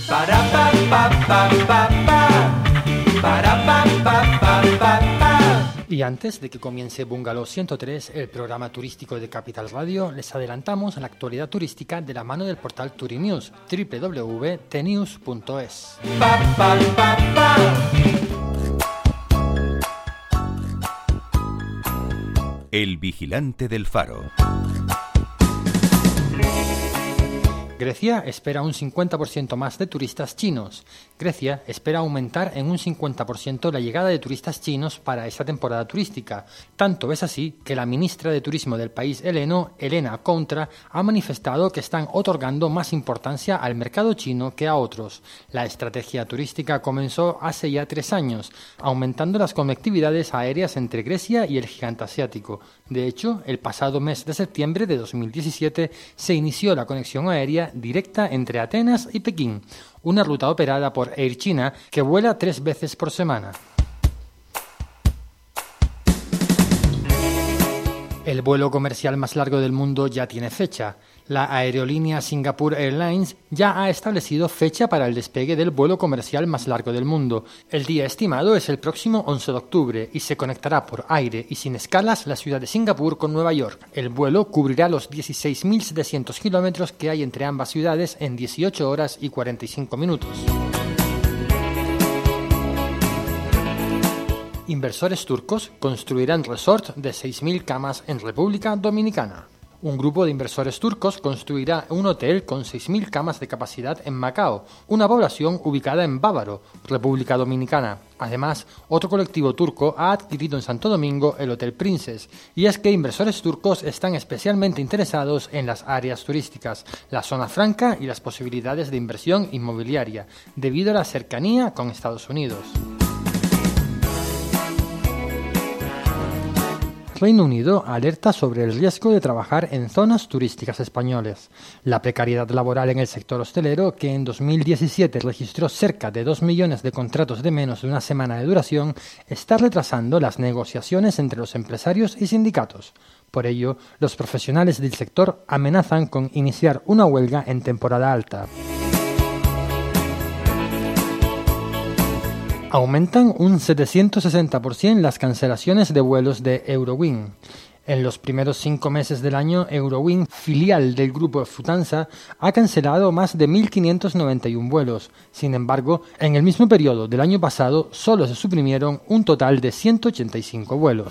Y antes de que comience Bungalow 103, el programa turístico de Capital Radio, les adelantamos la actualidad turística de la mano del portal Turinews, www.tnews.es. El vigilante del faro. Grecia espera un 50% más de turistas chinos. Grecia espera aumentar en un 50% la llegada de turistas chinos para esta temporada turística. Tanto es así que la ministra de Turismo del país heleno, Elena Contra, ha manifestado que están otorgando más importancia al mercado chino que a otros. La estrategia turística comenzó hace ya 3 años, aumentando las conectividades aéreas entre Grecia y el gigante asiático. De hecho, el pasado mes de septiembre de 2017 se inició la conexión aérea directa entre Atenas y Pekín, una ruta operada por Air China que vuela 3 veces por semana. El vuelo comercial más largo del mundo ya tiene fecha. La aerolínea Singapore Airlines ya ha establecido fecha para el despegue del vuelo comercial más largo del mundo. El día estimado es el próximo 11 de octubre y se conectará por aire y sin escalas la ciudad de Singapur con Nueva York. El vuelo cubrirá los 16.700 kilómetros que hay entre ambas ciudades en 18 horas y 45 minutos. Inversores turcos construirán resort de 6.000 camas en República Dominicana. Un grupo de inversores turcos construirá un hotel con 6.000 camas de capacidad en Macao, una población ubicada en Bávaro, República Dominicana. Además, otro colectivo turco ha adquirido en Santo Domingo el Hotel Princess, y es que inversores turcos están especialmente interesados en las áreas turísticas, la zona franca y las posibilidades de inversión inmobiliaria, debido a la cercanía con Estados Unidos. Reino Unido alerta sobre el riesgo de trabajar en zonas turísticas españolas. La precariedad laboral en el sector hostelero, que en 2017 registró cerca de 2 millones de contratos de menos de una semana de duración, está retrasando las negociaciones entre los empresarios y sindicatos. Por ello, los profesionales del sector amenazan con iniciar una huelga en temporada alta. Aumentan un 760% las cancelaciones de vuelos de Eurowings. En los primeros 5 meses del año, Eurowings, filial del grupo Lufthansa, ha cancelado más de 1.591 vuelos. Sin embargo, en el mismo periodo del año pasado, solo se suprimieron un total de 185 vuelos.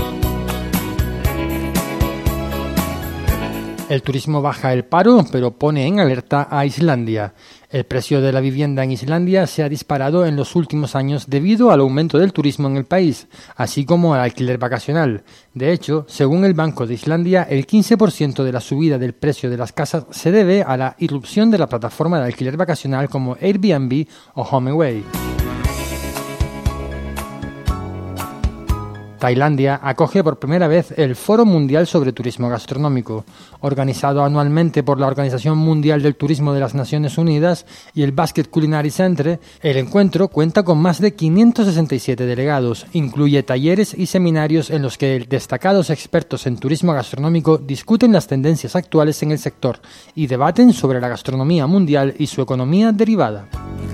El turismo baja el paro, pero pone en alerta a Islandia. El precio de la vivienda en Islandia se ha disparado en los últimos años debido al aumento del turismo en el país, así como al alquiler vacacional. De hecho, según el Banco de Islandia, el 15% de la subida del precio de las casas se debe a la irrupción de la plataforma de alquiler vacacional como Airbnb o HomeAway. Tailandia acoge por primera vez el Foro Mundial sobre Turismo Gastronómico. Organizado anualmente por la Organización Mundial del Turismo de las Naciones Unidas y el Basque Culinary Centre, el encuentro cuenta con más de 567 delegados, incluye talleres y seminarios en los que destacados expertos en turismo gastronómico discuten las tendencias actuales en el sector y debaten sobre la gastronomía mundial y su economía derivada.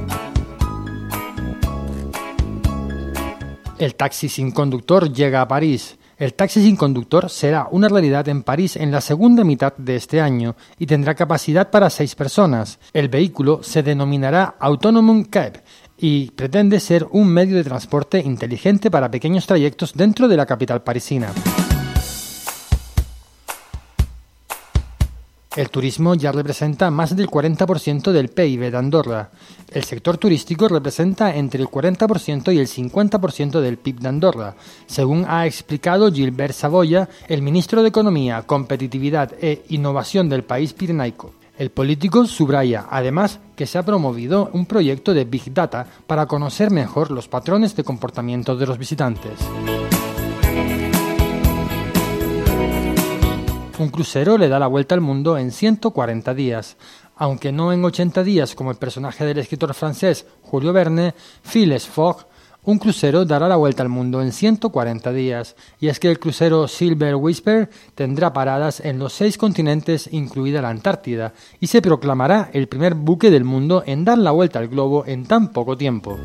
El taxi sin conductor llega a París. El taxi sin conductor será una realidad en París en la segunda mitad de este año y tendrá capacidad para 6 personas. El vehículo se denominará Autonomous Cab y pretende ser un medio de transporte inteligente para pequeños trayectos dentro de la capital parisina. El turismo ya representa más del 40% del PIB de Andorra. El sector turístico representa entre el 40% y el 50% del PIB de Andorra, según ha explicado Gilbert Savoia, el ministro de Economía, Competitividad e Innovación del país pirenaico. El político subraya, además, que se ha promovido un proyecto de Big Data para conocer mejor los patrones de comportamiento de los visitantes. Un crucero le da la vuelta al mundo en 140 días. Aunque no en 80 días como el personaje del escritor francés Julio Verne, Phileas Fogg Un crucero dará la vuelta al mundo en 140 días, y es que el crucero Silver Whisper tendrá paradas en los 6 continentes, incluida la Antártida, y se proclamará el primer buque del mundo en dar la vuelta al globo en tan poco tiempo.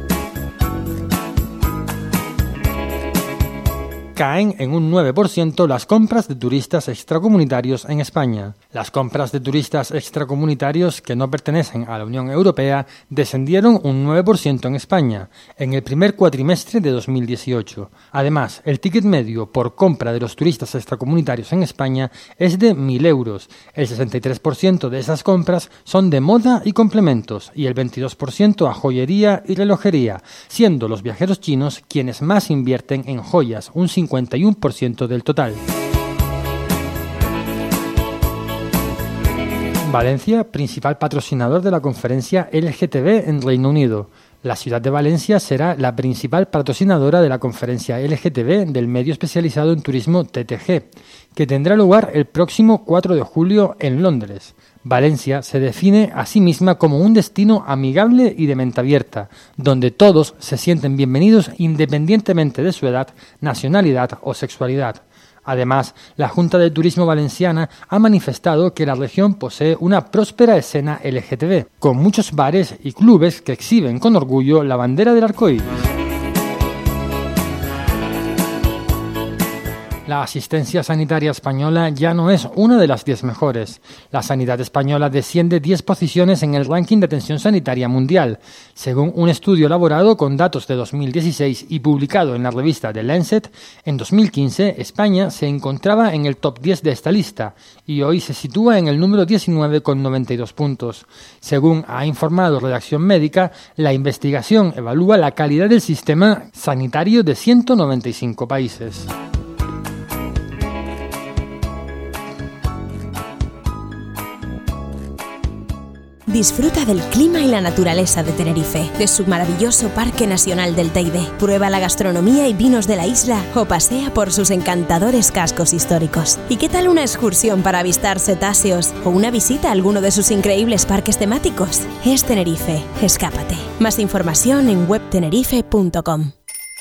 Caen en un 9% las compras de turistas extracomunitarios en España. Las compras de turistas extracomunitarios que no pertenecen a la Unión Europea descendieron un 9% en España en el primer cuatrimestre de 2018. Además, el ticket medio por compra de los turistas extracomunitarios en España es de 1.000 euros. El 63% de esas compras son de moda y complementos y el 22% a joyería y relojería, siendo los viajeros chinos quienes más invierten en joyas, un 51% del total. Valencia, principal patrocinador de la conferencia LGTB en Reino Unido. La ciudad de Valencia será la principal patrocinadora de la conferencia LGTB del medio especializado en turismo TTG, que tendrá lugar el próximo 4 de julio en Londres. Valencia se define a sí misma como un destino amigable y de mente abierta, donde todos se sienten bienvenidos independientemente de su edad, nacionalidad o sexualidad. Además, la Junta de Turismo Valenciana ha manifestado que la región posee una próspera escena LGTB, con muchos bares y clubes que exhiben con orgullo la bandera del arcoíris. La asistencia sanitaria española ya no es una de las 10 mejores. La sanidad española desciende 10 posiciones en el ranking de atención sanitaria mundial. Según un estudio elaborado con datos de 2016 y publicado en la revista The Lancet, en 2015 España se encontraba en el top 10 de esta lista y hoy se sitúa en el número 19 con 92 puntos. Según ha informado Redacción Médica, la investigación evalúa la calidad del sistema sanitario de 195 países. Disfruta del clima y la naturaleza de Tenerife, de su maravilloso Parque Nacional del Teide. Prueba la gastronomía y vinos de la isla o pasea por sus encantadores cascos históricos. ¿Y qué tal una excursión para avistar cetáceos o una visita a alguno de sus increíbles parques temáticos? Es Tenerife, escápate. Más información en webtenerife.com.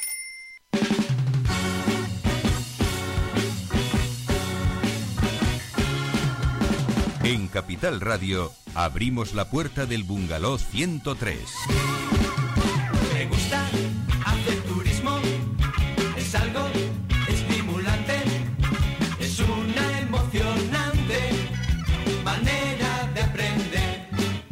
En Capital Radio abrimos la puerta del Bungalow 103. Me gusta hacer turismo, es algo estimulante, es una emocionante manera de aprender.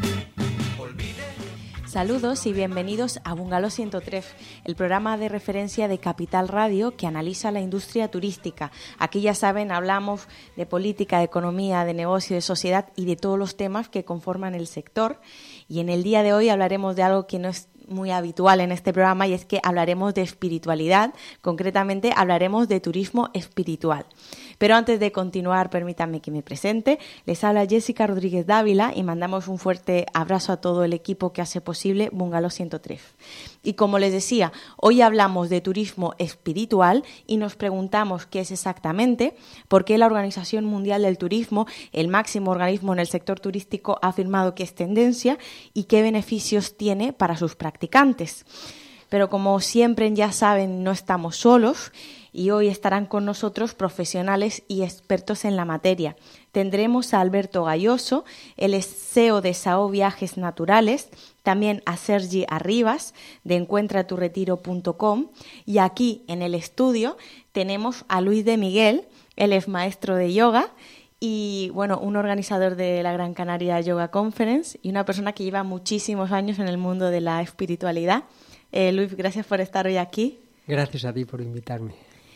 Saludos y bienvenidos a Bungalow 103, el programa de referencia de Capital Radio que analiza la industria turística. Aquí, ya saben, hablamos de política, de economía, de negocio, de sociedad y de todos los temas que conforman el sector. Y en el día de hoy hablaremos de algo que no es muy habitual en este programa, y es que hablaremos de espiritualidad. Concretamente hablaremos de turismo espiritual. Pero antes de continuar, permítanme que me presente. Les habla Jessica Rodríguez Dávila y mandamos un fuerte abrazo a todo el equipo que hace posible Bungalow 103. Y como les decía, hoy hablamos de turismo espiritual y nos preguntamos qué es exactamente, por qué la Organización Mundial del Turismo, el máximo organismo en el sector turístico, ha afirmado que es tendencia y qué beneficios tiene para sus practicantes. Pero como siempre ya saben, no estamos solos y hoy estarán con nosotros profesionales y expertos en la materia. Tendremos a Alberto Galloso, él es CEO de Sao Viajes Naturales, también a Sergi Arribas de encuentraturretiro.com, y aquí en el estudio tenemos a Luis de Miguel, él es maestro de yoga y bueno, un organizador de la Gran Canaria Yoga Conference y una persona que lleva muchísimos años en el mundo de la espiritualidad. Luis, gracias por estar hoy aquí. Gracias a ti por invitarme.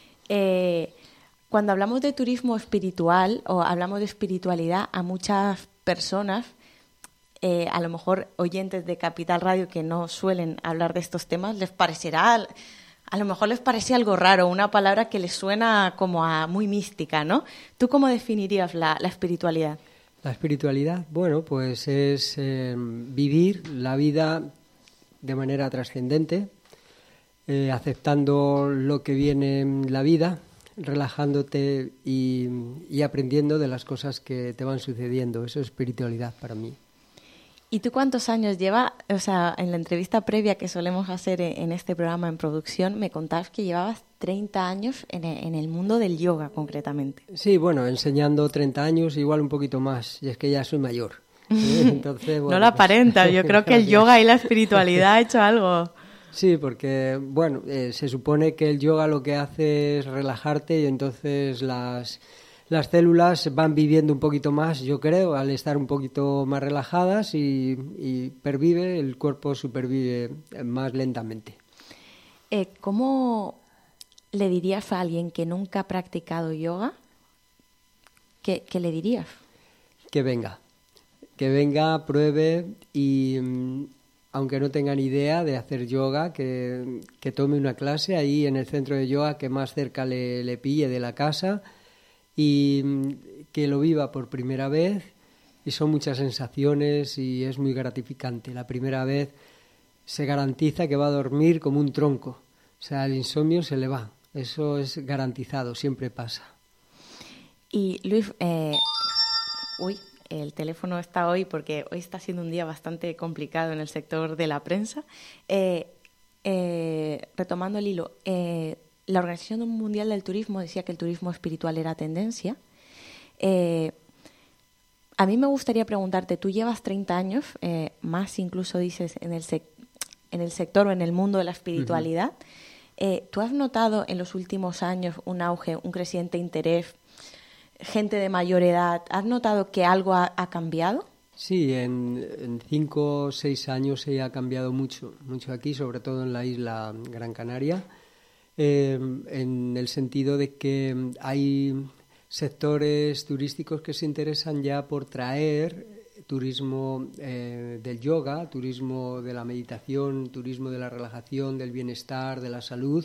Cuando hablamos de turismo espiritual o hablamos de espiritualidad, a muchas personas, a lo mejor oyentes de Capital Radio que no suelen hablar de estos temas, les parecerá, a lo mejor les parece algo raro, una palabra que les suena como a muy mística, ¿no? ¿Tú cómo definirías la espiritualidad? La espiritualidad, bueno, pues es vivir la vida de manera trascendente, aceptando lo que viene en la vida, relajándote y aprendiendo de las cosas que te van sucediendo. Eso es espiritualidad para mí. ¿Y tú cuántos años llevas? O sea, en la entrevista previa que solemos hacer en este programa en producción, me contabas que llevabas 30 años en el mundo del yoga, concretamente. Sí, bueno, enseñando 30 años, igual un poquito más, y es que ya soy mayor. Entonces, bueno, no lo aparenta, yo creo que el yoga y la espiritualidad ha hecho algo. Sí, porque, bueno, se supone que el yoga lo que hace es relajarte y entonces las células van viviendo un poquito más, yo creo, al estar un poquito más relajadas y pervive, el cuerpo supervive más lentamente. ¿Cómo le dirías a alguien que nunca ha practicado yoga? ¿Qué le dirías? Que venga, pruebe y aunque no tenga ni idea de hacer yoga, que tome una clase ahí en el centro de yoga que más cerca le pille de la casa y que lo viva por primera vez, y son muchas sensaciones y es muy gratificante. La primera vez se garantiza que va a dormir como un tronco, o sea, el insomnio se le va, eso es garantizado, siempre pasa. Y Luis, el teléfono está hoy porque hoy está siendo un día bastante complicado en el sector de la prensa. Retomando el hilo, la Organización Mundial del Turismo decía que el turismo espiritual era tendencia. A mí me gustaría preguntarte, tú llevas 30 años, más incluso dices en el sector o en el mundo de la espiritualidad. ¿Tú has notado en los últimos años un auge, un creciente interés, gente de mayor edad? ¿Has notado que algo ha cambiado? Sí, en 5 o 6 años se ha cambiado mucho aquí, sobre todo en la isla Gran Canaria. En el sentido de que hay sectores turísticos que se interesan ya por traer turismo del yoga, turismo de la meditación, turismo de la relajación, del bienestar, de la salud.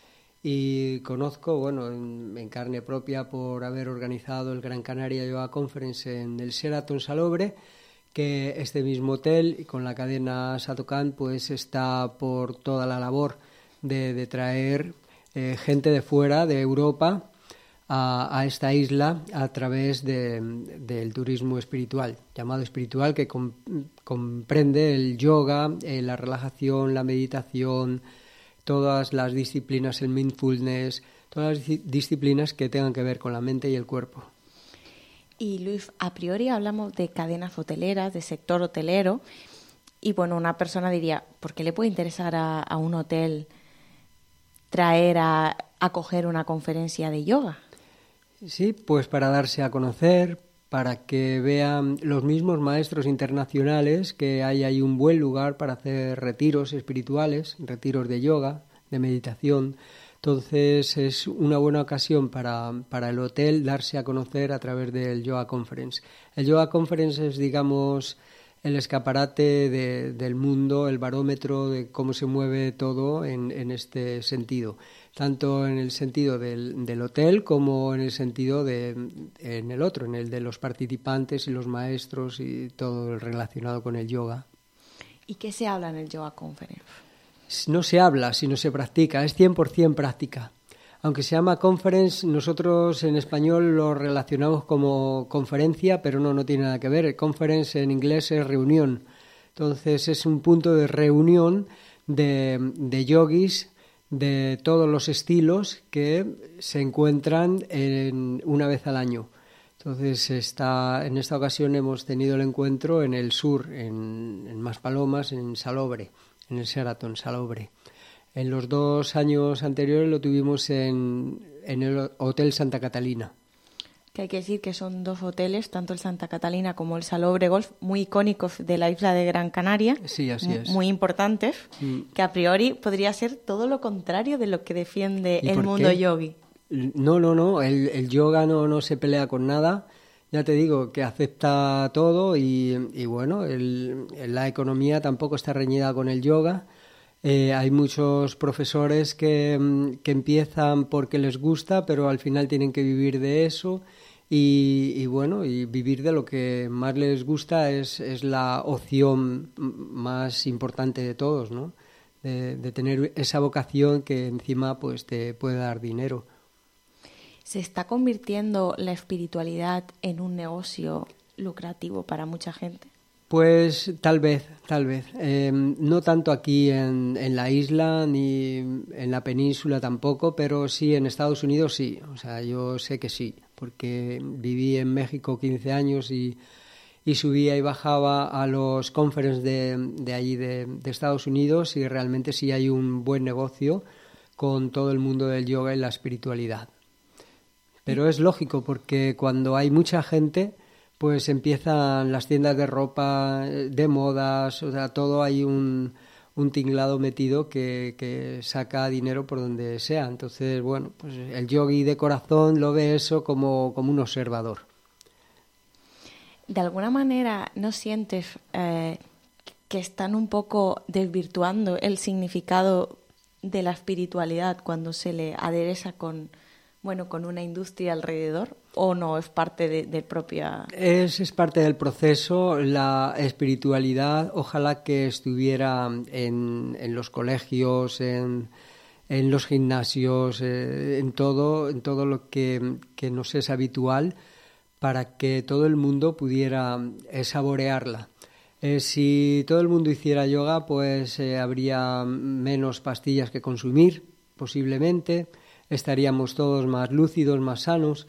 Y conozco, bueno, en carne propia por haber organizado el Gran Canaria Yoga Conference en el Sheraton Salobre, que este mismo hotel y con la cadena Satokan pues está por toda la labor de traer gente de fuera, de Europa, a esta isla a través del turismo espiritual, llamado espiritual, que comprende el yoga, la relajación, la meditación, todas las disciplinas, el mindfulness, todas las disciplinas que tengan que ver con la mente y el cuerpo. Y Luis, a priori hablamos de cadenas hoteleras, de sector hotelero, y bueno, una persona diría, ¿por qué le puede interesar a un hotel traer a acoger una conferencia de yoga? Sí, pues para darse a conocer, para que vean los mismos maestros internacionales que hay ahí un buen lugar para hacer retiros espirituales, retiros de yoga, de meditación. Entonces es una buena ocasión para el hotel darse a conocer a través del Yoga Conference. El Yoga Conference es, digamos, el escaparate del mundo, el barómetro de cómo se mueve todo en este sentido, tanto en el sentido del hotel como en el sentido en el otro, en el de los participantes y los maestros y todo relacionado con el yoga. ¿Y qué se habla en el Yoga Conference? No se habla, sino se practica, es 100% práctica. Aunque se llama conference, nosotros en español lo relacionamos como conferencia, pero no tiene nada que ver. Conference en inglés es reunión. Entonces es un punto de reunión de yogis de todos los estilos que se encuentran una vez al año. Entonces en esta ocasión hemos tenido el encuentro en el sur, en Maspalomas, en Salobre, en el Sheraton Salobre. En los 2 años anteriores lo tuvimos en el Hotel Santa Catalina. Que hay que decir que son 2 hoteles, tanto el Santa Catalina como el Salobre Golf, muy icónicos de la isla de Gran Canaria. Sí, así es. Muy importantes, que a priori podría ser todo lo contrario de lo que defiende el mundo yogi. No, el yoga no se pelea con nada. Ya te digo que acepta todo y bueno, la economía tampoco está reñida con el yoga. Hay muchos profesores que empiezan porque les gusta, pero al final tienen que vivir de eso y bueno, y vivir de lo que más les gusta es la opción más importante de todos, ¿no? De tener esa vocación que encima pues te puede dar dinero. ¿Se está convirtiendo la espiritualidad en un negocio lucrativo para mucha gente? Pues tal vez. No tanto aquí en la isla ni en la península tampoco, pero sí en Estados Unidos sí. O sea, yo sé que sí, porque viví en México 15 años y subía y bajaba a los conferences de allí de Estados Unidos, y realmente sí hay un buen negocio con todo el mundo del yoga y la espiritualidad. Pero es lógico, porque cuando hay mucha gente, pues empiezan las tiendas de ropa, de modas, o sea, todo hay un tinglado metido que saca dinero por donde sea. Entonces, bueno, pues el yogui de corazón lo ve eso como un observador. De alguna manera, ¿no sientes que están un poco desvirtuando el significado de la espiritualidad cuando se le adereza con una industria alrededor? ¿O no es parte de propia...? Es parte del proceso. La espiritualidad, ojalá que estuviera en los colegios, en los gimnasios, en todo lo que nos es habitual, para que todo el mundo pudiera saborearla. Si todo el mundo hiciera yoga, pues habría menos pastillas que consumir, posiblemente. Estaríamos todos más lúcidos, más sanos.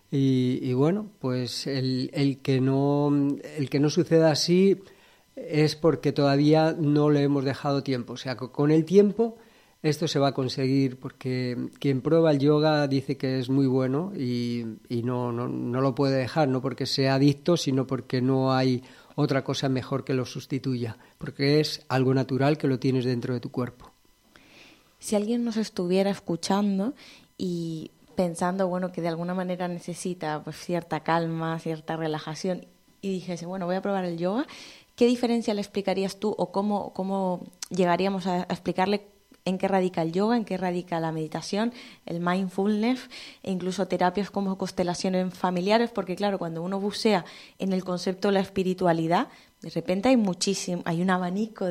Y bueno, pues el que no suceda así es porque todavía no le hemos dejado tiempo. O sea, con el tiempo esto se va a conseguir, porque quien prueba el yoga dice que es muy bueno y no lo puede dejar, no porque sea adicto, sino porque no hay otra cosa mejor que lo sustituya, porque es algo natural que lo tienes dentro de tu cuerpo. Si alguien nos estuviera escuchando y pensando, que de alguna manera necesita pues cierta calma, cierta relajación, y dijese, voy a probar el yoga, ¿qué diferencia le explicarías tú, o cómo llegaríamos a explicarle en qué radica el yoga, en qué radica la meditación, el mindfulness, e incluso terapias como constelaciones familiares? Porque claro, cuando uno bucea en el concepto de la espiritualidad, de repente hay un abanico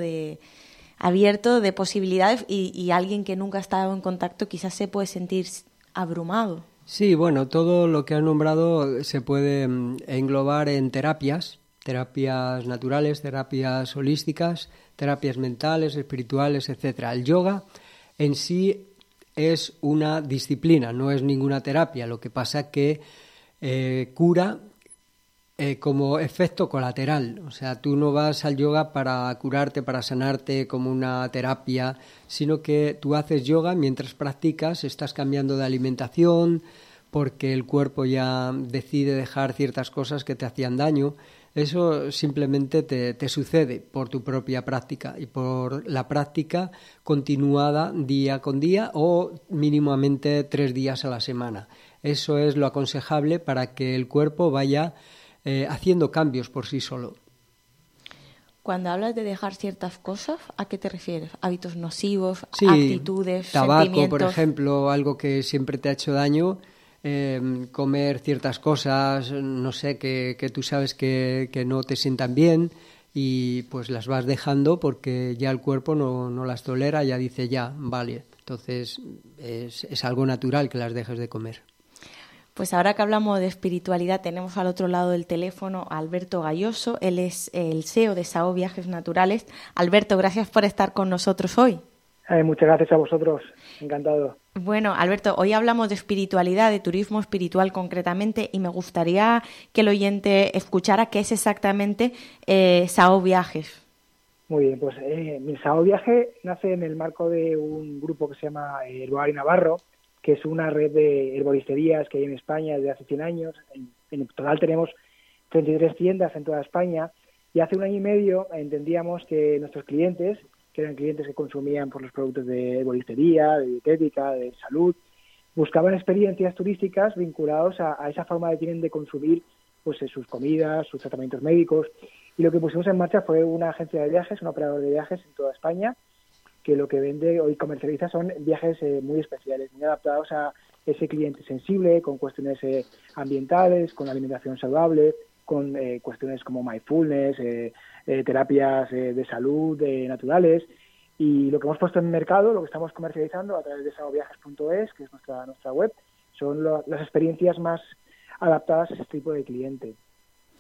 abierto de posibilidades, y alguien que nunca ha estado en contacto quizás se puede sentir abrumado. Sí, todo lo que has nombrado se puede englobar en terapias naturales, terapias holísticas, terapias mentales, espirituales, etcétera. El yoga en sí es una disciplina, no es ninguna terapia. Lo que pasa que cura como efecto colateral. O sea, tú no vas al yoga para curarte, para sanarte como una terapia, sino que tú haces yoga mientras practicas, estás cambiando de alimentación porque el cuerpo ya decide dejar ciertas cosas que te hacían daño. Eso simplemente te sucede por tu propia práctica y por la práctica continuada día con día, o mínimamente 3 días a la semana. Eso es lo aconsejable para que el cuerpo vaya haciendo cambios por sí solo. Cuando hablas de dejar ciertas cosas, ¿a qué te refieres? ¿Hábitos nocivos, sí, actitudes, tabaco, sentimientos? Por ejemplo, algo que siempre te ha hecho daño, comer ciertas cosas, no sé, que tú sabes que no te sientan bien, y pues las vas dejando porque ya el cuerpo no las tolera, ya dice ya, vale. Entonces es algo natural que las dejes de comer. Pues ahora que hablamos de espiritualidad, tenemos al otro lado del teléfono a Alberto Galloso. Él es el CEO de SAO Viajes Naturales. Alberto, gracias por estar con nosotros hoy. Muchas gracias a vosotros, encantado. Bueno, Alberto, hoy hablamos de espiritualidad, de turismo espiritual concretamente, y me gustaría que el oyente escuchara qué es exactamente SAO Viajes. Muy bien, pues mi SAO Viaje nace en el marco de un grupo que se llama Herbolario Navarro, que es una red de herboristerías que hay en España desde hace 100 años. En total tenemos 33 tiendas en toda España, y hace 1 año y medio entendíamos que nuestros clientes, que eran clientes que consumían por los productos de herboristería, de dietética, de salud, buscaban experiencias turísticas vinculadas a esa forma que tienen de consumir pues sus comidas, sus tratamientos médicos. Y lo que pusimos en marcha fue una agencia de viajes, un operador de viajes en toda España, que lo que vende o comercializa son viajes muy especiales, muy adaptados a ese cliente sensible, con cuestiones ambientales, con alimentación saludable, con cuestiones como mindfulness, terapias de salud naturales. Y lo que hemos puesto en el mercado, lo que estamos comercializando a través de saoviajes.es, que es nuestra web, son las experiencias más adaptadas a ese tipo de cliente.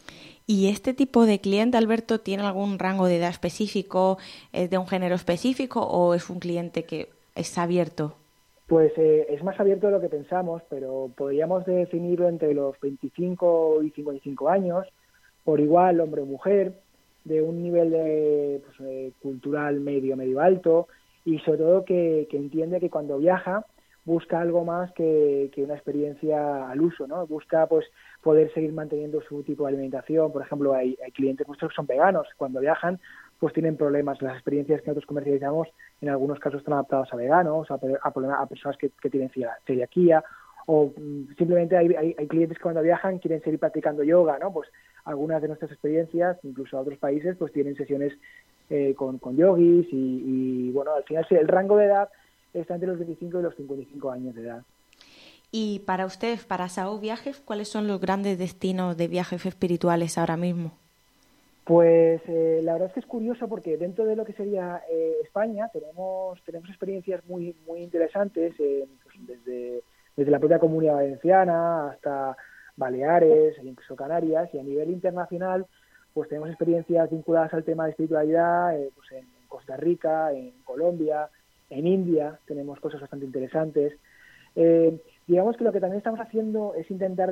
¿Y este tipo de cliente, Alberto, tiene algún rango de edad específico, es de un género específico o es un cliente que es abierto? Pues es más abierto de lo que pensamos, pero podríamos definirlo entre los 25 y 55 años, por igual hombre o mujer, de un nivel cultural medio alto, y sobre todo que entiende que cuando viaja busca algo más que una experiencia al uso, ¿no? Busca pues poder seguir manteniendo su tipo de alimentación. Por ejemplo, hay clientes nuestros que son veganos. Cuando viajan, pues tienen problemas. Las experiencias que nosotros comercializamos, en algunos casos están adaptadas a veganos, a personas que tienen celiaquía, o simplemente hay clientes que cuando viajan quieren seguir practicando yoga, ¿no? Pues algunas de nuestras experiencias, incluso a otros países, pues tienen sesiones con yogis y bueno, al final sí, el rango de edad está entre los 25 y los 55 años de edad. Y para ustedes, para Sahau Viajes, ¿cuáles son los grandes destinos de viajes espirituales ahora mismo? Pues la verdad es que es curioso porque dentro de lo que sería España tenemos experiencias muy interesantes, pues desde la propia Comunidad Valenciana hasta Baleares, incluso Canarias, y a nivel internacional pues tenemos experiencias vinculadas al tema de espiritualidad pues en Costa Rica, en Colombia, en India tenemos cosas bastante interesantes. Digamos que lo que también estamos haciendo es intentar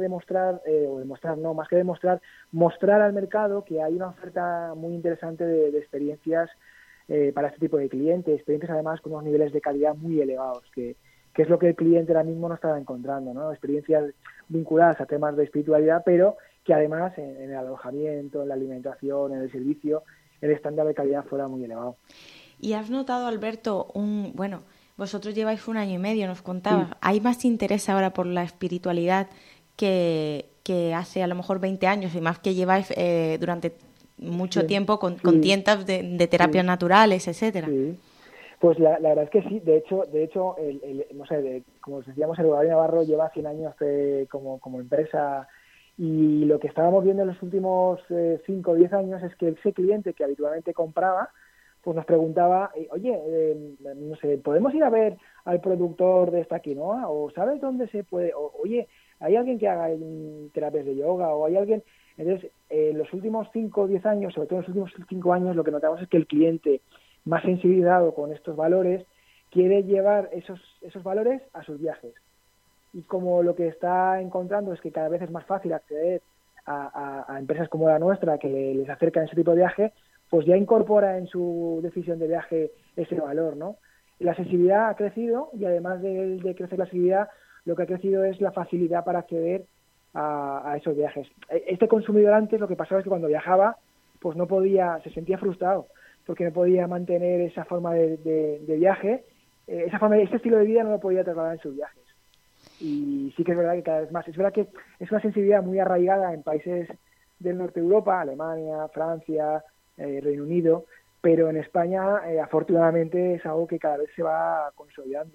mostrar al mercado que hay una oferta muy interesante de experiencias para este tipo de clientes, experiencias además con unos niveles de calidad muy elevados, que es lo que el cliente ahora mismo no estaba encontrando, ¿no? Experiencias vinculadas a temas de espiritualidad, pero que además en el alojamiento, en la alimentación, en el servicio, el estándar de calidad fuera muy elevado. ¿Y has notado, Alberto, vosotros lleváis 1 año y medio, nos contabas, sí. ¿Hay más interés ahora por la espiritualidad que hace a lo mejor 20 años y más que lleváis durante mucho tiempo con tiendas de terapias naturales, etcétera? Sí. Pues la verdad es que sí. De hecho, como os decíamos, el Herbolario Navarro lleva 100 años como empresa, y lo que estábamos viendo en los últimos 5 o 10 años es que ese cliente que habitualmente compraba pues nos preguntaba, oye, ¿podemos ir a ver al productor de esta quinoa? ¿O sabes dónde se puede? Oye, ¿hay alguien que haga terapias de yoga? ¿O hay alguien? Entonces, los últimos 5 o 10 años, sobre todo en los últimos 5 años, lo que notamos es que el cliente más sensibilizado con estos valores quiere llevar esos valores a sus viajes. Y como lo que está encontrando es que cada vez es más fácil acceder a empresas como la nuestra que les acercan ese tipo de viaje, pues ya incorpora en su decisión de viaje ese valor, ¿no? La sensibilidad ha crecido, y además de crecer la sensibilidad, lo que ha crecido es la facilidad para acceder a esos viajes. Este consumidor antes lo que pasaba es que cuando viajaba, pues se sentía frustrado, porque no podía mantener esa forma de viaje, este estilo de vida no lo podía trasladar en sus viajes. Y sí que es verdad que cada vez más, es verdad que es una sensibilidad muy arraigada en países del norte de Europa, Alemania, Francia, Reino Unido, pero en España afortunadamente es algo que cada vez se va consolidando.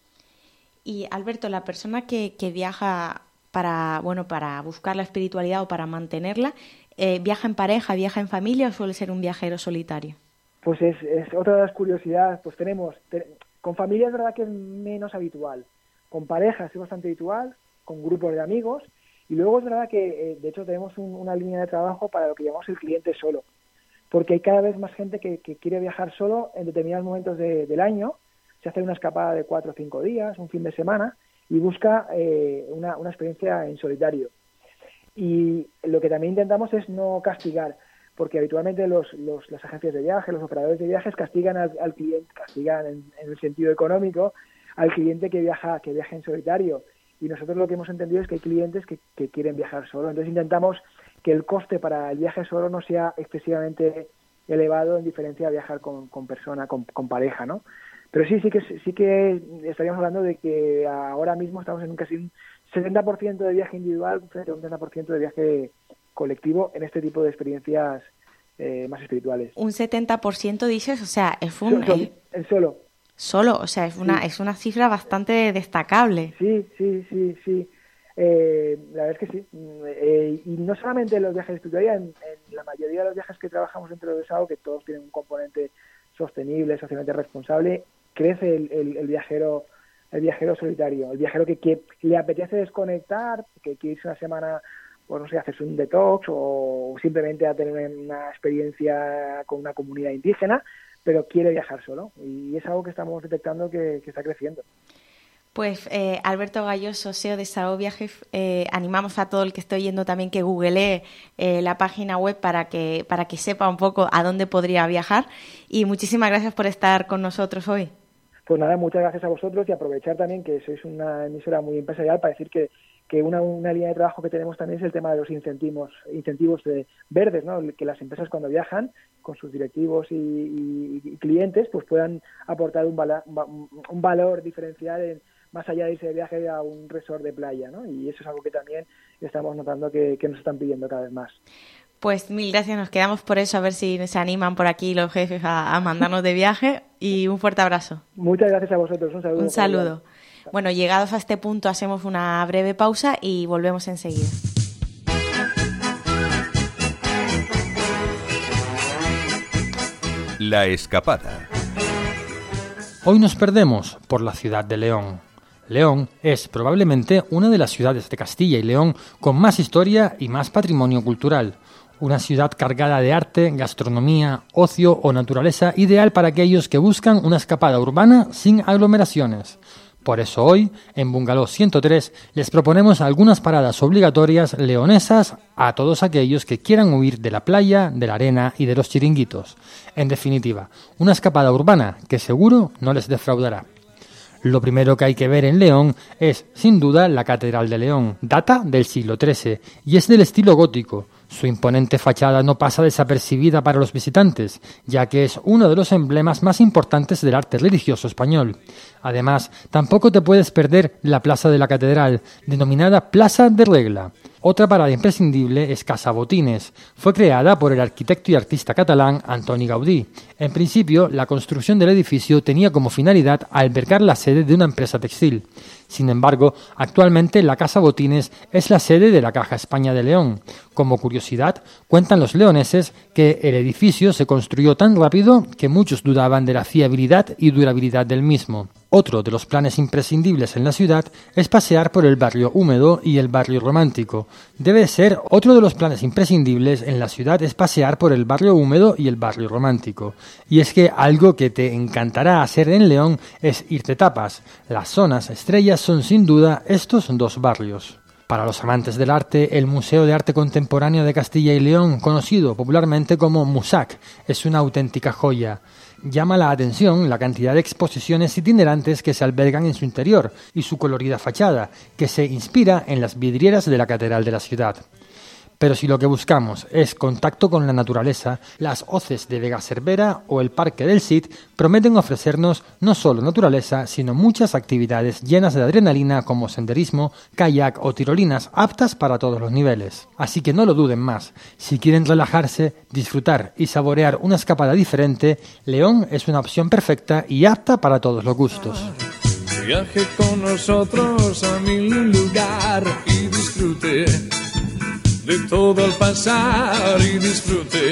Y Alberto, la persona que viaja para buscar la espiritualidad o para mantenerla, ¿viaja en pareja, viaja en familia o suele ser un viajero solitario? Pues es otra de las curiosidades. Pues con familia es verdad que es menos habitual, con parejas es bastante habitual, con grupos de amigos, y luego es verdad que de hecho tenemos una línea de trabajo para lo que llamamos el cliente solo, porque hay cada vez más gente que quiere viajar solo en determinados momentos del año, se hace una escapada de 4 o 5 días, un fin de semana, y busca una experiencia en solitario. Y lo que también intentamos es no castigar, porque habitualmente las agencias de viaje, los operadores de viajes castigan al cliente, castigan en el sentido económico al cliente que viaja en solitario. Y nosotros lo que hemos entendido es que hay clientes que quieren viajar solo. Entonces intentamos que el coste para el viaje solo no sea excesivamente elevado en diferencia a viajar con pareja, ¿no? Pero sí que estaríamos hablando de que ahora mismo estamos en casi un 70% de viaje individual frente a un 30% de viaje colectivo en este tipo de experiencias más espirituales. Un 70% dices, o sea, es el solo. Solo, o sea, es una cifra bastante destacable. Sí. La verdad es que sí. Y no solamente en los viajes de espiritualidad, en la mayoría de los viajes que trabajamos dentro de SAO, que todos tienen un componente sostenible, socialmente responsable, crece el viajero solitario, el viajero que le apetece desconectar, que quiere irse una semana pues no sé, hacerse un detox o simplemente a tener una experiencia con una comunidad indígena, pero quiere viajar solo. Y es algo que estamos detectando que está creciendo. Pues Alberto Galloso, CEO de Sao Viajes, animamos a todo el que esté oyendo también que googlee la página web para que sepa un poco a dónde podría viajar. Y muchísimas gracias por estar con nosotros hoy. Pues nada, muchas gracias a vosotros y aprovechar también que sois una emisora muy empresarial para decir que una línea de trabajo que tenemos también es el tema de los incentivos verdes, ¿no? Que las empresas cuando viajan con sus directivos y clientes pues puedan aportar un valor diferencial más allá de irse de viaje a un resort de playa, ¿no? Y eso es algo que también estamos notando que nos están pidiendo cada vez más. Pues mil gracias, nos quedamos por eso, a ver si se animan por aquí los jefes a mandarnos de viaje, y un fuerte abrazo. Muchas gracias a vosotros, un saludo. Un saludo. Bueno, llegados a este punto hacemos una breve pausa y volvemos enseguida. La Escapada. Hoy nos perdemos por la ciudad de León. León es probablemente una de las ciudades de Castilla y León con más historia y más patrimonio cultural. Una ciudad cargada de arte, gastronomía, ocio o naturaleza, ideal para aquellos que buscan una escapada urbana sin aglomeraciones. Por eso hoy, en Bungalow 103, les proponemos algunas paradas obligatorias leonesas a todos aquellos que quieran huir de la playa, de la arena y de los chiringuitos. En definitiva, una escapada urbana que seguro no les defraudará. Lo primero que hay que ver en León es, sin duda, la Catedral de León. Data del siglo XIII y es del estilo gótico. Su imponente fachada no pasa desapercibida para los visitantes, ya que es uno de los emblemas más importantes del arte religioso español. Además, tampoco te puedes perder la Plaza de la Catedral, denominada Plaza de Regla. Otra parada imprescindible es Casa Botines. Fue creada por el arquitecto y artista catalán Antoni Gaudí. En principio, la construcción del edificio tenía como finalidad albergar la sede de una empresa textil. Sin embargo, actualmente la Casa Botines es la sede de la Caja España de León. Como curiosidad, cuentan los leoneses que el edificio se construyó tan rápido que muchos dudaban de la fiabilidad y durabilidad del mismo. Otro de los planes imprescindibles en la ciudad es pasear por el barrio húmedo y el barrio romántico. Debe ser otro de los planes imprescindibles en la ciudad es pasear por el barrio húmedo y el barrio romántico. Y es que algo que te encantará hacer en León es irte tapas. Las zonas estrellas son sin duda estos dos barrios. Para los amantes del arte, el Museo de Arte Contemporáneo de Castilla y León, conocido popularmente como MUSAC, es una auténtica joya. Llama la atención la cantidad de exposiciones itinerantes que se albergan en su interior y su colorida fachada, que se inspira en las vidrieras de la catedral de la ciudad. Pero si lo que buscamos es contacto con la naturaleza, las hoces de Vega Cervera o el Parque del Cid prometen ofrecernos no solo naturaleza, sino muchas actividades llenas de adrenalina como senderismo, kayak o tirolinas aptas para todos los niveles. Así que no lo duden más. Si quieren relajarse, disfrutar y saborear una escapada diferente, León es una opción perfecta y apta para todos los gustos. Viaje con nosotros a mi lugar y disfrute de todo al pasar y disfrute.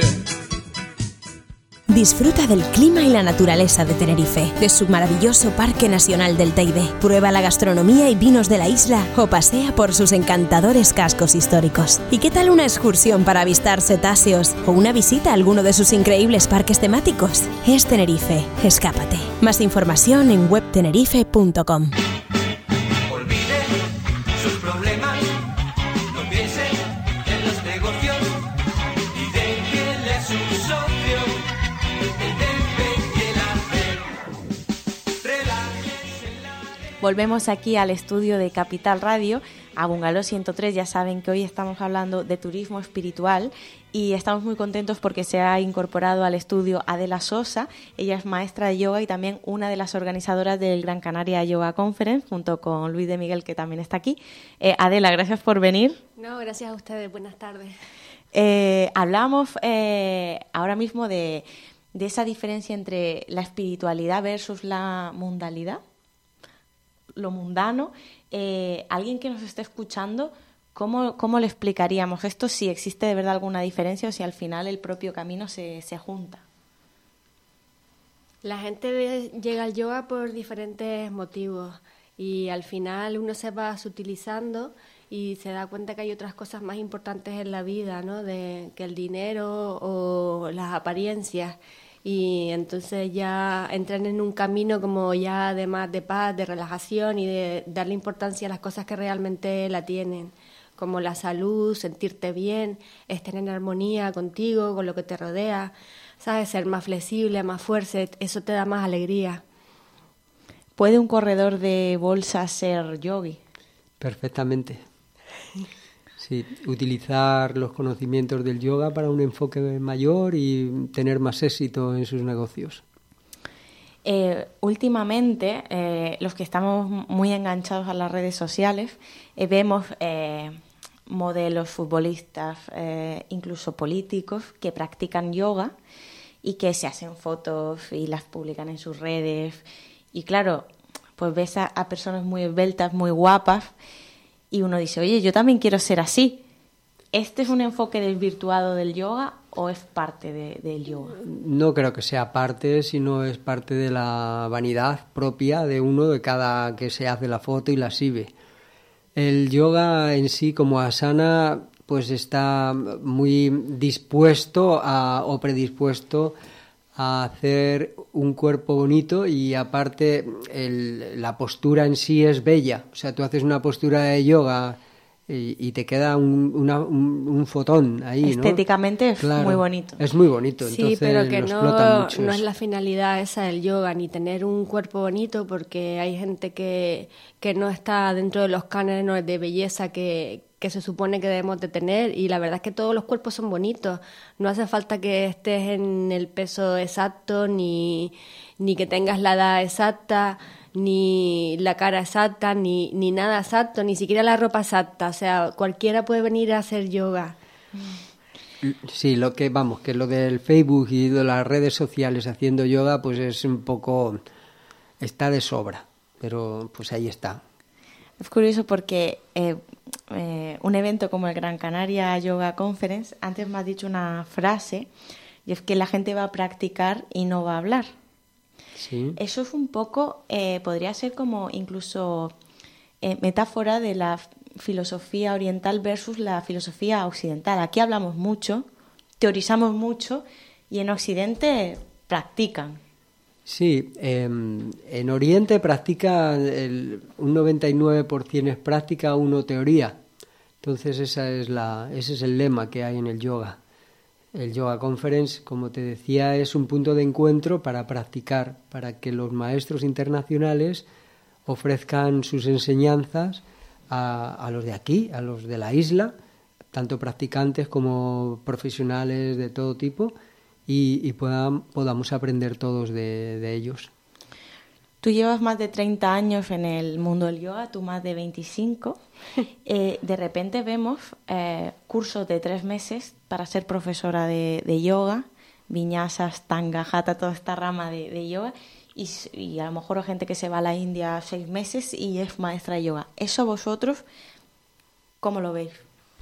Disfruta del clima y la naturaleza de Tenerife, de su maravilloso Parque Nacional del Teide. Prueba la gastronomía y vinos de la isla o pasea por sus encantadores cascos históricos. ¿Y qué tal una excursión para avistar cetáceos o una visita a alguno de sus increíbles parques temáticos? Es Tenerife, escápate. Más información en webtenerife.com. Olvide sus problemas, no piense en los negocios y déjele a su socio el debe y el hacer. Relájese en la... Volvemos aquí al estudio de Capital Radio, a Bungalow 103. Ya saben que hoy estamos hablando de turismo espiritual y estamos muy contentos porque se ha incorporado al estudio Adela Sosa. Ella es maestra de yoga y también una de las organizadoras del Gran Canaria Yoga Conference, junto con Luis de Miguel, que también está aquí. Adela, gracias por venir. No, gracias a ustedes. Buenas tardes. Hablamos ahora mismo de esa diferencia entre la espiritualidad versus la mundanalidad, lo mundano. Alguien que nos esté escuchando, ¿cómo le explicaríamos esto? Si existe de verdad alguna diferencia o si al final el propio camino se junta. La gente llega al yoga por diferentes motivos y al final uno se va sutilizando y se da cuenta que hay otras cosas más importantes en la vida, ¿no? Que el dinero o las apariencias. Y entonces ya entran en un camino como ya de más de paz, de relajación y de darle importancia a las cosas que realmente la tienen, como la salud, sentirte bien, estar en armonía contigo, con lo que te rodea, ¿sabes? Ser más flexible, más fuerte, eso te da más alegría. ¿Puede un corredor de bolsa ser yogi? Perfectamente. Sí, utilizar los conocimientos del yoga para un enfoque mayor y tener más éxito en sus negocios. Últimamente, los que estamos muy enganchados a las redes sociales, vemos modelos, futbolistas, incluso políticos que practican yoga y que se hacen fotos y las publican en sus redes. Y claro, pues ves a personas muy esbeltas, muy guapas, y uno dice, oye, yo también quiero ser así. ¿Este es un enfoque desvirtuado del yoga o es parte del yoga? No creo que sea parte, sino es parte de la vanidad propia de uno, de cada que se hace la foto y la exhibe. El yoga en sí, como asana, pues está muy dispuesto o predispuesto a hacer un cuerpo bonito, y aparte la postura en sí es bella. O sea, tú haces una postura de yoga y te queda un fotón ahí, ¿no? Estéticamente es muy bonito. Es muy bonito, Sí, entonces pero que lo explotan mucho. no es la finalidad esa del yoga, ni tener un cuerpo bonito, porque hay gente que no está dentro de los cánones de belleza que se supone que debemos de tener, y la verdad es que todos los cuerpos son bonitos. No hace falta que estés en el peso exacto, ni que tengas la edad exacta, ni la cara exacta, ni nada exacto, ni siquiera la ropa exacta. O sea, cualquiera puede venir a hacer yoga. Sí, que lo del Facebook y de las redes sociales haciendo yoga, pues es un poco, está de sobra, pero pues ahí está. Es curioso porque un evento como el Gran Canaria Yoga Conference, antes me has dicho una frase, y es que la gente va a practicar y no va a hablar. Sí. Eso es un poco, podría ser como incluso metáfora de la filosofía oriental versus la filosofía occidental. Aquí hablamos mucho, teorizamos mucho, y en Occidente practican. Sí, en Oriente practica un 99% es práctica, 1 teoría. Entonces ese es el lema que hay en el yoga. El Yoga Conference, como te decía, es un punto de encuentro para practicar, para que los maestros internacionales ofrezcan sus enseñanzas a los de aquí, a los de la isla, tanto practicantes como profesionales de todo tipo, y podamos aprender todos de ellos. Tú llevas más de 30 años en el mundo del yoga, tú más de 25. De repente vemos cursos de 3 meses para ser profesora de yoga, viñasas, tanga, hatha, toda esta rama de yoga, y a lo mejor hay gente que se va a la India 6 meses y es maestra de yoga. ¿Eso vosotros cómo lo veis?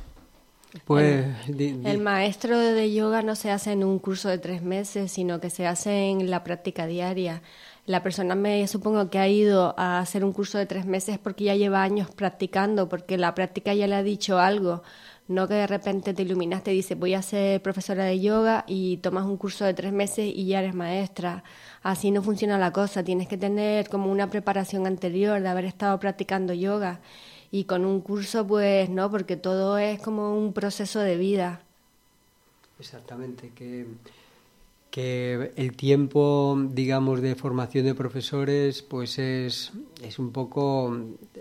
Pues el maestro de yoga no se hace en un curso de 3 meses, sino que se hace en la práctica diaria. La persona, me supongo que ha ido a hacer un curso de 3 meses porque ya lleva años practicando, porque la práctica ya le ha dicho algo. No que de repente te iluminaste y dices voy a ser profesora de yoga y tomas un curso de 3 meses y ya eres maestra. Así no funciona la cosa. Tienes que tener como una preparación anterior de haber estado practicando yoga. Y con un curso, pues no, porque todo es como un proceso de vida. Exactamente, que el tiempo, digamos, de formación de profesores, pues es un poco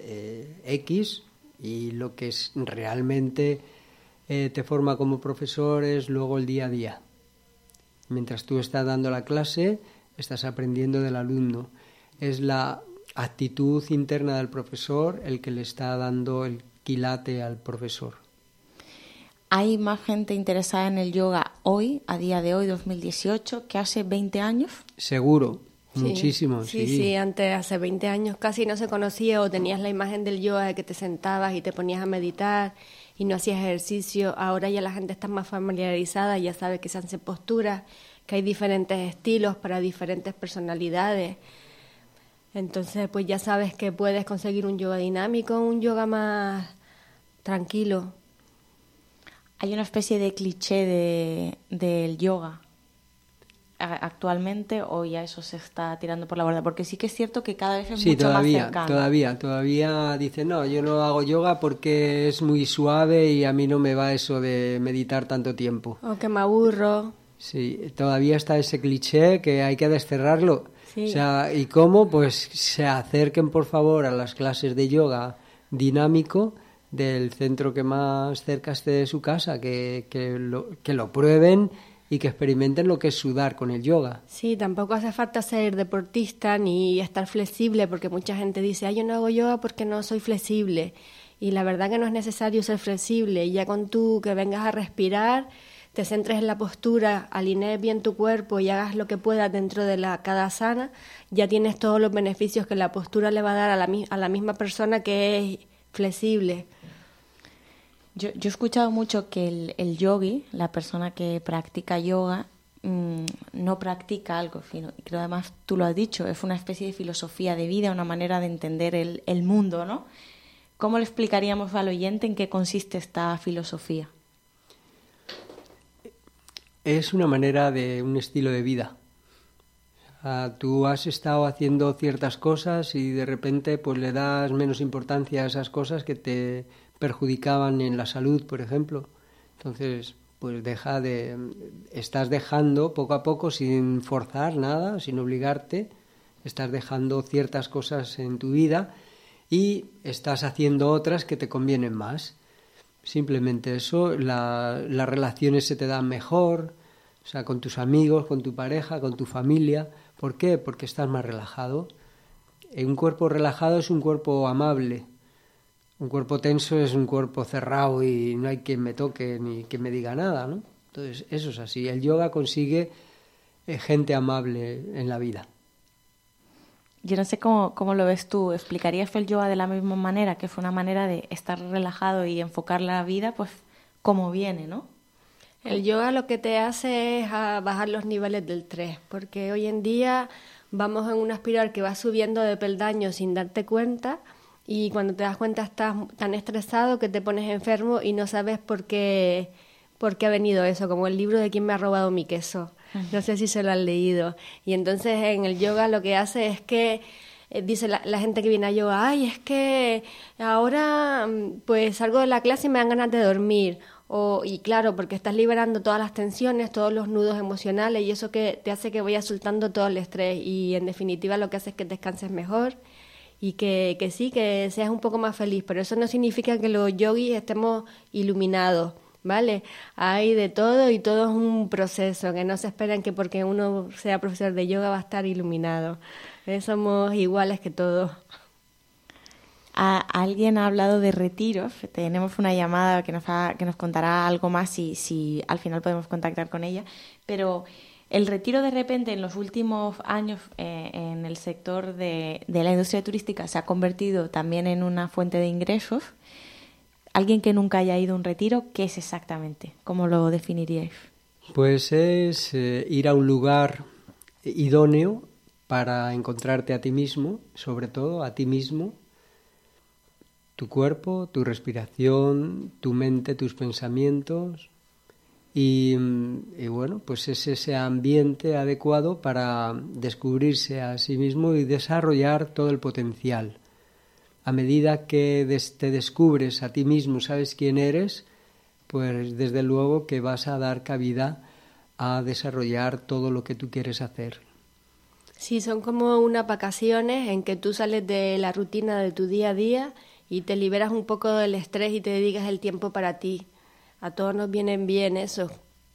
X, y lo que es realmente te forma como profesor es luego el día a día. Mientras tú estás dando la clase, estás aprendiendo del alumno. Es la actitud interna del profesor el que le está dando el quilate al profesor. ¿Hay más gente interesada en el yoga hoy, a día de hoy, 2018, que hace 20 años? Seguro, sí, muchísimo. Sí, antes, hace 20 años casi no se conocía, o tenías la imagen del yoga de que te sentabas y te ponías a meditar y no hacías ejercicio. Ahora ya la gente está más familiarizada, ya sabe que se hacen posturas, que hay diferentes estilos para diferentes personalidades. Entonces, pues ya sabes que puedes conseguir un yoga dinámico, un yoga más tranquilo. Hay una especie de cliché del yoga actualmente, o ya eso se está tirando por la borda, porque sí que es cierto que cada vez es mucho más cercano. Todavía dicen, no, yo no hago yoga porque es muy suave y a mí no me va eso de meditar tanto tiempo. O que me aburro. Sí, todavía está ese cliché que hay que desterrarlo. Sí. O sea, ¿y cómo? Pues se acerquen por favor a las clases de yoga dinámico del centro que más cerca esté de su casa, que lo prueben y que experimenten lo que es sudar con el yoga. Sí, tampoco hace falta ser deportista ni estar flexible, porque mucha gente dice, yo no hago yoga porque no soy flexible. Y la verdad que no es necesario ser flexible. Y ya con tú que vengas a respirar, te centres en la postura, alinees bien tu cuerpo y hagas lo que puedas dentro de cada asana, ya tienes todos los beneficios que la postura le va a dar a la misma persona que es flexible. Yo he escuchado mucho que el yogi, la persona que practica yoga, no practica algo, sino, y creo además tú lo has dicho, es una especie de filosofía de vida, una manera de entender el mundo, ¿no? ¿Cómo le explicaríamos al oyente en qué consiste esta filosofía? Es una manera de un estilo de vida. Tú has estado haciendo ciertas cosas y de repente pues le das menos importancia a esas cosas que te perjudicaban en la salud, por ejemplo. Entonces, pues estás dejando poco a poco, sin forzar nada, sin obligarte, estás dejando ciertas cosas en tu vida y estás haciendo otras que te convienen más. Simplemente eso, las relaciones se te dan mejor, o sea, con tus amigos, con tu pareja, con tu familia. ¿Por qué? Porque estás más relajado. Un cuerpo relajado es un cuerpo amable. Un cuerpo tenso es un cuerpo cerrado y no hay quien me toque ni quien me diga nada, ¿no? Entonces, eso es así. El yoga consigue gente amable en la vida. Yo no sé cómo lo ves tú. ¿Explicarías el yoga de la misma manera, que fue una manera de estar relajado y enfocar la vida, pues, como viene, ¿no? El yoga lo que te hace es bajar los niveles del estrés, porque hoy en día vamos en una espiral que va subiendo de peldaños sin darte cuenta, y cuando te das cuenta estás tan estresado que te pones enfermo y no sabes por qué ha venido eso, como el libro de ¿Quién me ha robado mi queso? No sé si se lo han leído. Y entonces en el yoga lo que hace es que dice la gente que viene a yoga, ay, es que ahora pues salgo de la clase y me dan ganas de dormir. Y claro, porque estás liberando todas las tensiones, todos los nudos emocionales, y eso que te hace que vayas soltando todo el estrés, y en definitiva lo que hace es que descanses mejor y que sí, que seas un poco más feliz. Pero eso no significa que los yogis estemos iluminados, ¿vale? Hay de todo y todo es un proceso, que no se esperan que porque uno sea profesor de yoga va a estar iluminado. Somos iguales que todos. Alguien ha hablado de retiros. Tenemos una llamada que nos contará algo más si al final podemos contactar con ella. Pero el retiro, de repente, en los últimos años en el sector de la industria turística se ha convertido también en una fuente de ingresos. Alguien que nunca haya ido a un retiro, ¿qué es exactamente? ¿Cómo lo definiríais? Pues es ir a un lugar idóneo para encontrarte a ti mismo, sobre todo a ti mismo, tu cuerpo, tu respiración, tu mente, tus pensamientos y bueno, pues es ese ambiente adecuado para descubrirse a sí mismo y desarrollar todo el potencial. A medida que te descubres a ti mismo, sabes quién eres, pues desde luego que vas a dar cabida a desarrollar todo lo que tú quieres hacer. Sí, son como unas vacaciones en que tú sales de la rutina de tu día a día y te liberas un poco del estrés y te dedicas el tiempo para ti. A todos nos viene bien eso.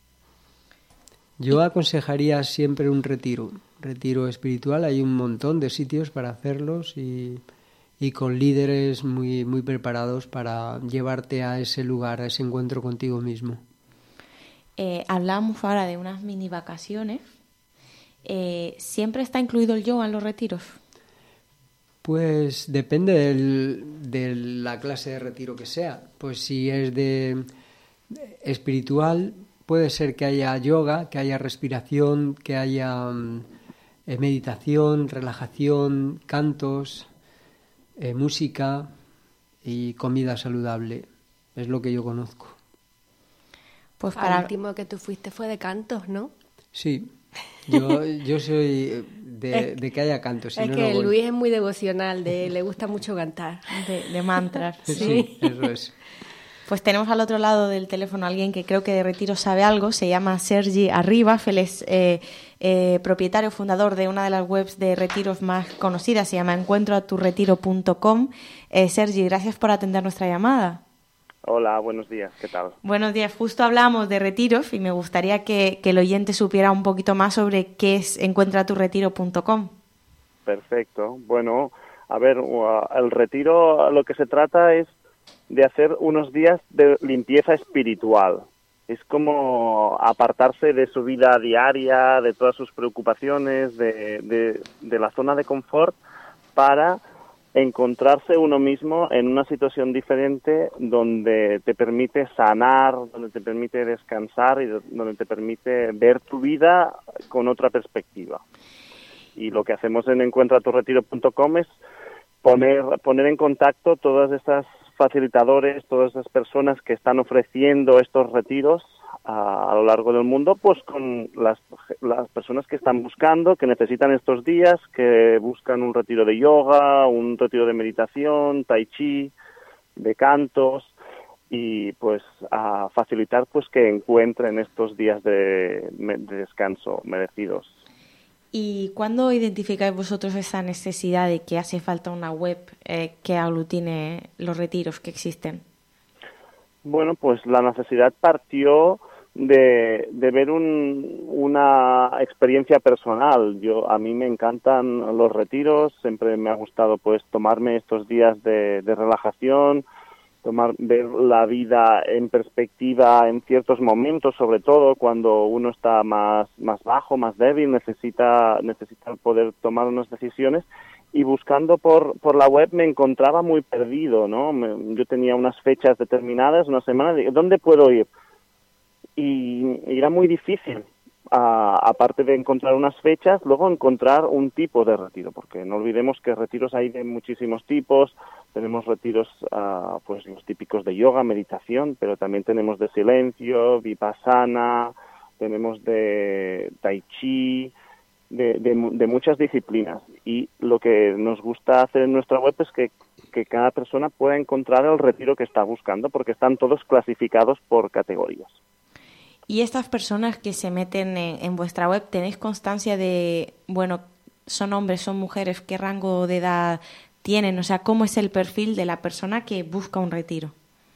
Yo aconsejaría siempre un retiro espiritual. Hay un montón de sitios para hacerlos y con líderes muy, muy preparados para llevarte a ese lugar, a ese encuentro contigo mismo. Hablamos ahora de unas mini vacaciones. ¿Siempre está incluido el yoga en los retiros? Pues depende de la clase de retiro que sea. Pues si es de espiritual, puede ser que haya yoga, que haya respiración, que haya meditación, relajación, cantos, música y comida saludable. Es lo que yo conozco. Pues para el último que tú fuiste fue de cantos, ¿no? Sí, yo soy de que haya cantos. Si es no, que no Luis es muy devocional, le gusta mucho cantar. De mantras. Sí, eso es. Pues tenemos al otro lado del teléfono a alguien que creo que de retiros sabe algo. Se llama Sergi Arribas. Él es propietario, fundador de una de las webs de retiros más conocidas. Se llama encuentroaturretiro.com. Sergi, gracias por atender nuestra llamada. Hola, buenos días. ¿Qué tal? Buenos días. Justo hablamos de retiros y me gustaría que el oyente supiera un poquito más sobre qué es encuentroaturretiro.com. Perfecto. Bueno, a ver, el retiro lo que se trata es de hacer unos días de limpieza espiritual. Es como apartarse de su vida diaria, de todas sus preocupaciones, de la zona de confort, para encontrarse uno mismo en una situación diferente donde te permite sanar, donde te permite descansar y donde te permite ver tu vida con otra perspectiva. Y lo que hacemos en encuentroaturretiro.com es poner en contacto todas estas facilitadores, todas esas personas que están ofreciendo estos retiros a lo largo del mundo, pues con las personas que están buscando, que necesitan estos días, que buscan un retiro de yoga, un retiro de meditación, tai chi, de cantos, y pues a facilitar pues que encuentren estos días de descanso merecidos. ¿Y cuándo identificáis vosotros esa necesidad de que hace falta una web que aglutine los retiros que existen? Bueno, pues la necesidad partió de ver una experiencia personal. A mí me encantan los retiros, siempre me ha gustado pues tomarme estos días de relajación, ver la vida en perspectiva en ciertos momentos, sobre todo cuando uno está más bajo, más débil, necesita poder tomar unas decisiones, y buscando por la web me encontraba muy perdido, ¿no? Yo tenía unas fechas determinadas, una semana, ¿dónde puedo ir? Y era muy difícil, aparte de encontrar unas fechas, luego encontrar un tipo de retiro, porque no olvidemos que retiros hay de muchísimos tipos. Tenemos retiros, pues los típicos de yoga, meditación, pero también tenemos de silencio, vipassana, tenemos de tai chi, de muchas disciplinas. Y lo que nos gusta hacer en nuestra web es que cada persona pueda encontrar el retiro que está buscando, porque están todos clasificados por categorías. Y estas personas que se meten en vuestra web, ¿tenéis constancia de, bueno, son hombres, son mujeres, qué rango de edad tienen? O sea, ¿cómo es el perfil de la persona que busca un retiro?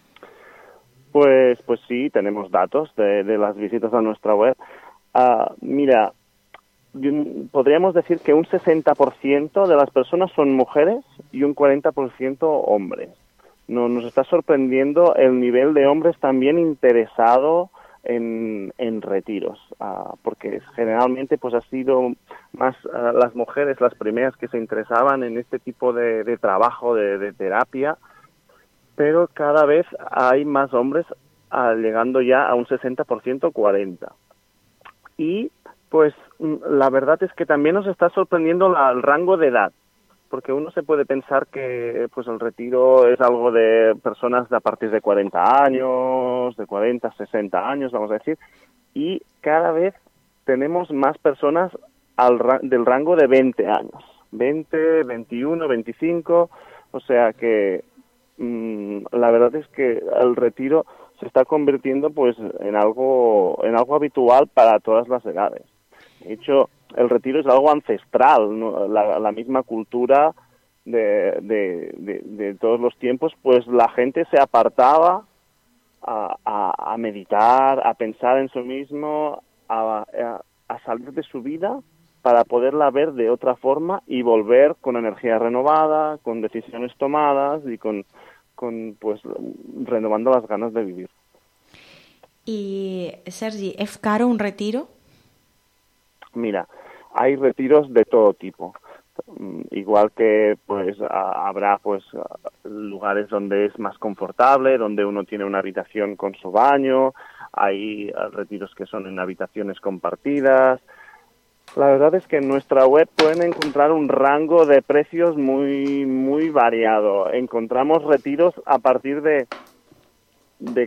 Pues sí, tenemos datos de las visitas a nuestra web. Mira, podríamos decir que un 60% de las personas son mujeres y un 40% hombres. Nos está sorprendiendo el nivel de hombres también interesado en retiros, porque generalmente pues ha sido más las mujeres las primeras que se interesaban en este tipo de trabajo, de terapia, pero cada vez hay más hombres llegando ya a un 60%, 40%. Y pues la verdad es que también nos está sorprendiendo el rango de edad, porque uno se puede pensar que pues el retiro es algo de personas a partir de 40 años, de 40, 60 años, vamos a decir, y cada vez tenemos más personas del rango de 20 años, 20, 21, 25, o sea que la verdad es que el retiro se está convirtiendo pues en algo habitual para todas las edades. De hecho, el retiro es algo ancestral, ¿no? La misma cultura de todos los tiempos, pues la gente se apartaba a meditar, a pensar en sí mismo, a salir de su vida para poderla ver de otra forma y volver con energía renovada, con decisiones tomadas y con pues renovando las ganas de vivir. Y Sergi, ¿es caro un retiro? Mira, hay retiros de todo tipo. Igual que pues habrá pues lugares donde es más confortable, donde uno tiene una habitación con su baño, hay retiros que son en habitaciones compartidas. La verdad es que en nuestra web pueden encontrar un rango de precios muy muy variado. Encontramos retiros a partir de de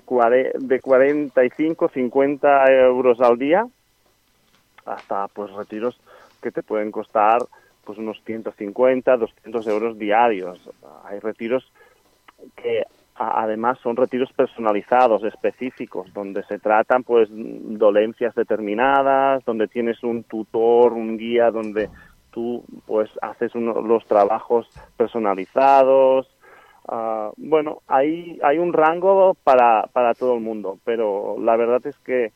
45, 50 euros al día, hasta pues retiros que te pueden costar pues unos 150, 200 euros diarios. Hay retiros que además son retiros personalizados, específicos, donde se tratan pues dolencias determinadas, donde tienes un tutor, un guía, donde tú pues haces los trabajos personalizados. Bueno, hay un rango para todo el mundo, pero la verdad es que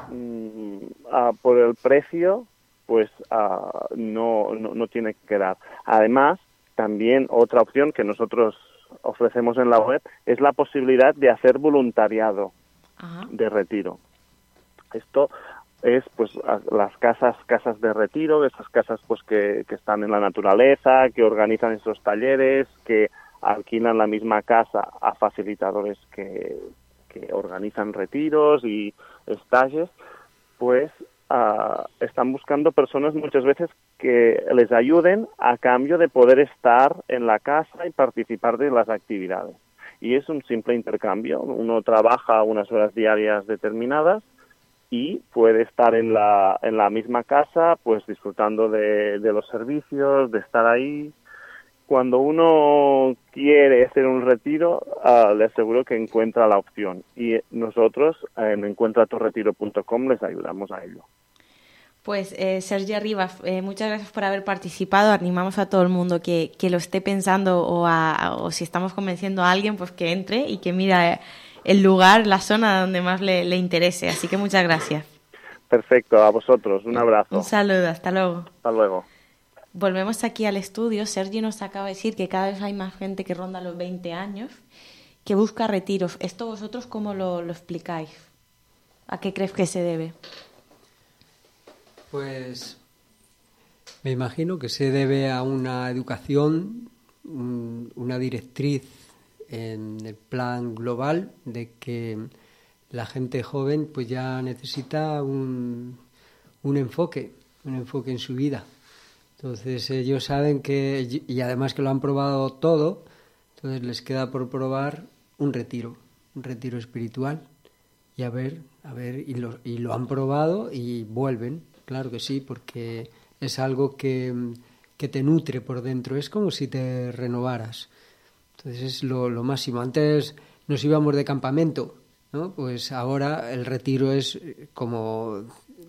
por el precio pues no tiene que quedar. Además, también otra opción que nosotros ofrecemos en la web es la posibilidad de hacer voluntariado de retiro. Esto es pues las casas de retiro, esas casas pues que están en la naturaleza, que organizan esos talleres, que alquilan la misma casa a facilitadores que organizan retiros y estalles, pues están buscando personas muchas veces que les ayuden a cambio de poder estar en la casa y participar de las actividades. Y es un simple intercambio. Uno trabaja unas horas diarias determinadas y puede estar en la misma casa, pues disfrutando de los servicios, de estar ahí. Cuando uno quiere hacer un retiro, le aseguro que encuentra la opción. Y nosotros en encuentratorretiro.com les ayudamos a ello. Pues Sergi Rivas, muchas gracias por haber participado. Animamos a todo el mundo que lo esté pensando o si estamos convenciendo a alguien, pues que entre y que mira el lugar, la zona donde más le interese. Así que muchas gracias. Perfecto, a vosotros. Un abrazo. Un saludo, hasta luego. Hasta luego. Volvemos aquí al estudio. Sergi nos acaba de decir que cada vez hay más gente que ronda los 20 años que busca retiros. ¿Esto vosotros cómo lo explicáis? ¿A qué crees que se debe? Pues me imagino que se debe a una educación, una directriz en el plan global de que la gente joven pues ya necesita un enfoque en su vida. Entonces ellos saben que, y además que lo han probado todo, entonces les queda por probar un retiro espiritual y a ver, y lo han probado y vuelven, claro que sí, porque es algo que te nutre por dentro, es como si te renovaras. Entonces es lo máximo. Antes nos íbamos de campamento, ¿no? Pues ahora el retiro es como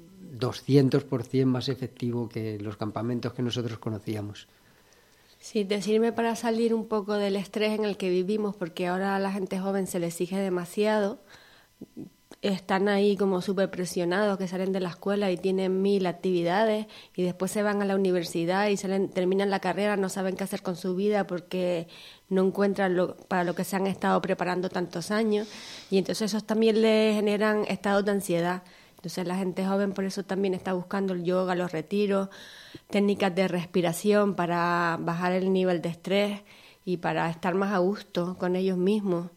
200% más efectivo que los campamentos que nosotros conocíamos. Sí, te sirve para salir un poco del estrés en el que vivimos, porque ahora a la gente joven se les exige demasiado. Están ahí como súper presionados, que salen de la escuela y tienen 1000 actividades y después se van a la universidad y terminan la carrera, no saben qué hacer con su vida porque no encuentran para lo que se han estado preparando tantos años, y entonces esos también les generan estados de ansiedad. Entonces la gente joven por eso también está buscando el yoga, los retiros, técnicas de respiración para bajar el nivel de estrés y para estar más a gusto con ellos mismos.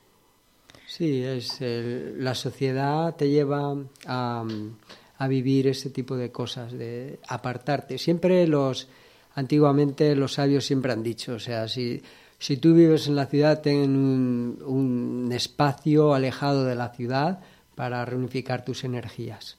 Sí, la sociedad te lleva a vivir ese tipo de cosas, de apartarte. Antiguamente los sabios siempre han dicho, o sea, si tú vives en la ciudad, ten un espacio alejado de la ciudad para reunificar tus energías.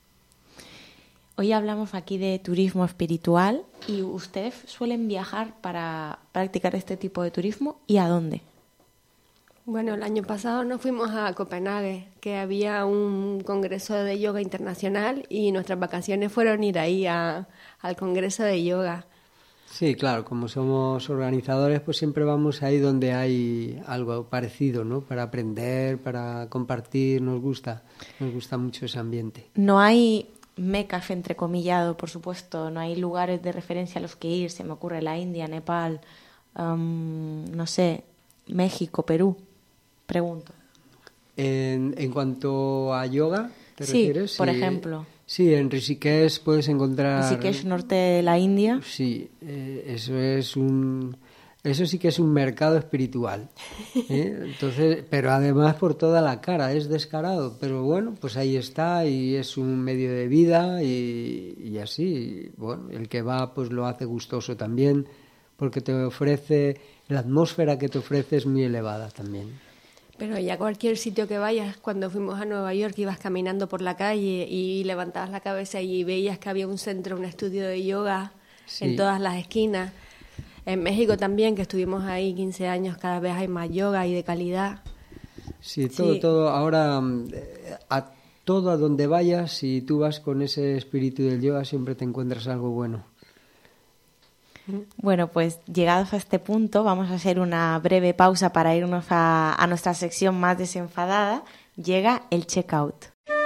Hoy hablamos aquí de turismo espiritual y ustedes suelen viajar para practicar este tipo de turismo, ¿y a dónde? Bueno, el año pasado nos fuimos a Copenhague, que había un congreso de yoga internacional y nuestras vacaciones fueron ir ahí al congreso de yoga. Sí, claro, como somos organizadores, pues siempre vamos ahí donde hay algo parecido, ¿no? Para aprender, para compartir, nos gusta mucho ese ambiente. No hay mecas, entrecomillado, por supuesto, no hay lugares de referencia a los que ir, se me ocurre la India, Nepal, no sé, México, Perú. Pregunto. En cuanto a yoga, ¿te refieres? Sí, por ejemplo. Sí, en Rishikesh puedes encontrar... Rishikesh, norte de la India. Sí, eso sí que es un mercado espiritual. Entonces, pero además por toda la cara, es descarado. Pero bueno, pues ahí está y es un medio de vida y así. Bueno, el que va pues lo hace gustoso también porque te ofrece... La atmósfera que te ofrece es muy elevada también. Pero ya cualquier sitio que vayas, cuando fuimos a Nueva York, ibas caminando por la calle y levantabas la cabeza y veías que había un centro, un estudio de yoga en todas las esquinas. En México también, que estuvimos ahí 15 años, cada vez hay más yoga y de calidad. Sí, todo. Ahora, todo a donde vayas, si tú vas con ese espíritu del yoga, siempre te encuentras algo bueno. Bueno, pues llegados a este punto, vamos a hacer una breve pausa para irnos a nuestra sección más desenfadada. Llega el checkout.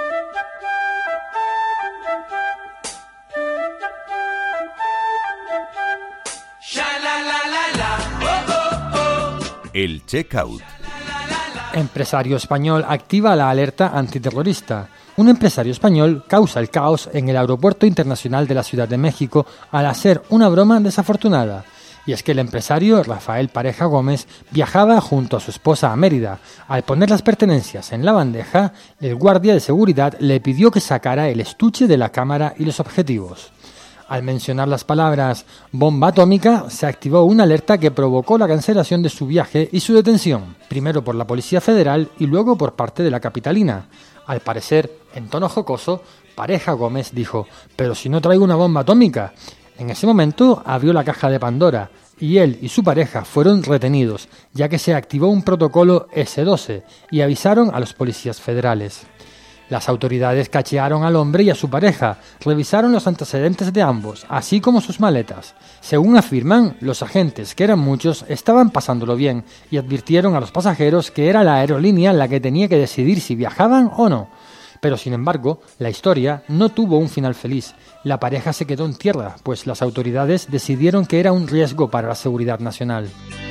El checkout. Empresario español activa la alerta antiterrorista. Un empresario español causa el caos en el Aeropuerto Internacional de la Ciudad de México al hacer una broma desafortunada. Y es que el empresario Rafael Pareja Gómez viajaba junto a su esposa a Mérida. Al poner las pertenencias en la bandeja, el guardia de seguridad le pidió que sacara el estuche de la cámara y los objetivos. Al mencionar las palabras bomba atómica, se activó una alerta que provocó la cancelación de su viaje y su detención, primero por la Policía Federal y luego por parte de la capitalina. Al parecer, en tono jocoso, Pareja Gómez dijo: «Pero si no traigo una bomba atómica». En ese momento abrió la caja de Pandora y él y su pareja fueron retenidos, ya que se activó un protocolo S-12 y avisaron a los policías federales. Las autoridades cachearon al hombre y a su pareja, revisaron los antecedentes de ambos, así como sus maletas. Según afirman, los agentes, que eran muchos, estaban pasándolo bien y advirtieron a los pasajeros que era la aerolínea la que tenía que decidir si viajaban o no. Pero sin embargo, la historia no tuvo un final feliz. La pareja se quedó en tierra, pues las autoridades decidieron que era un riesgo para la seguridad nacional.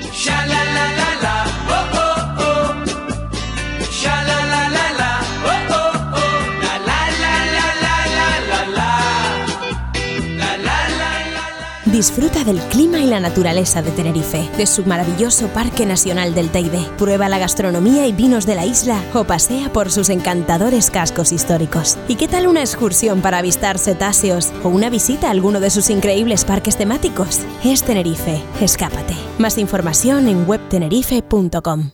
Disfruta del clima y la naturaleza de Tenerife, de su maravilloso Parque Nacional del Teide. Prueba la gastronomía y vinos de la isla o pasea por sus encantadores cascos históricos. ¿Y qué tal una excursión para avistar cetáceos o una visita a alguno de sus increíbles parques temáticos? Es Tenerife, escápate. Más información en webtenerife.com.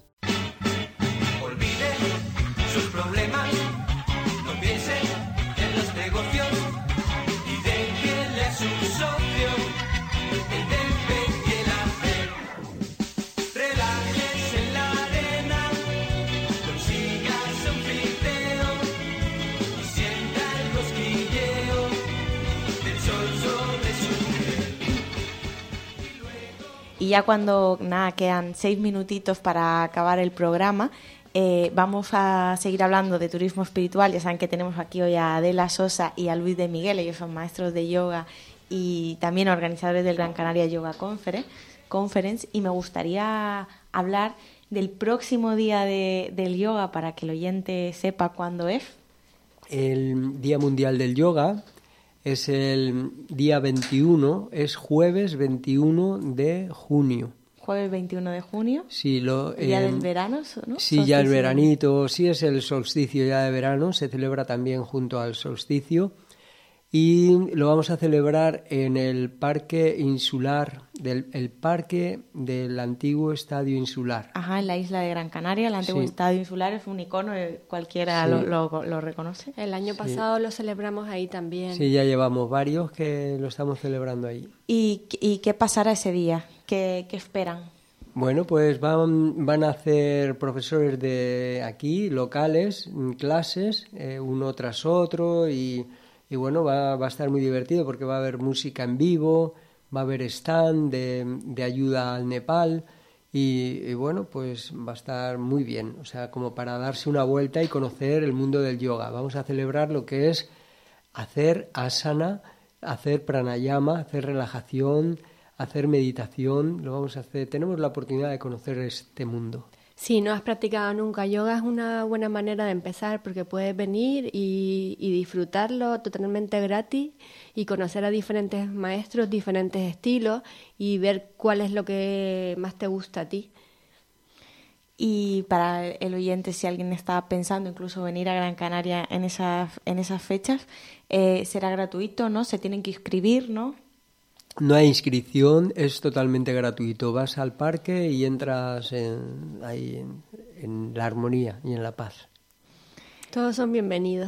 Y ya cuando quedan 6 minutitos para acabar el programa, vamos a seguir hablando de turismo espiritual. Ya saben que tenemos aquí hoy a Adela Sosa y a Luis de Miguel. Ellos son maestros de yoga y también organizadores del Gran Canaria Yoga Conference. Y me gustaría hablar del próximo día del yoga para que el oyente sepa cuándo es. El Día Mundial del Yoga es el día 21, es jueves 21 de junio. Jueves 21 de junio, sí, día del verano, ¿no? Sí, solsticio. Ya el veranito, sí es el solsticio ya de verano, se celebra también junto al solsticio y lo vamos a celebrar en el Parque Insular, el Parque del antiguo Estadio Insular. Ajá, en la isla de Gran Canaria, el antiguo Estadio Insular es un icono, cualquiera lo reconoce. El año pasado lo celebramos ahí también. Sí, ya llevamos varios que lo estamos celebrando ahí. ¿Y qué pasará ese día? ¿Qué esperan? Bueno, pues van a hacer profesores de aquí, locales, clases, uno tras otro y bueno, va a estar muy divertido porque va a haber música en vivo, va a haber stand de ayuda al Nepal y bueno, pues va a estar muy bien, o sea, como para darse una vuelta y conocer el mundo del yoga. Vamos a celebrar lo que es hacer asana, hacer pranayama, hacer relajación, hacer meditación, lo vamos a hacer. Tenemos la oportunidad de conocer este mundo. Si no has practicado nunca yoga, es una buena manera de empezar porque puedes venir y disfrutarlo totalmente gratis y conocer a diferentes maestros, diferentes estilos y ver cuál es lo que más te gusta a ti. Y para el oyente, si alguien está pensando incluso venir a Gran Canaria en esas fechas, será gratuito, ¿no? Se tienen que inscribir, ¿no? No hay inscripción, es totalmente gratuito. Vas al parque y entras ahí en la armonía y en la paz. Todos son bienvenidos.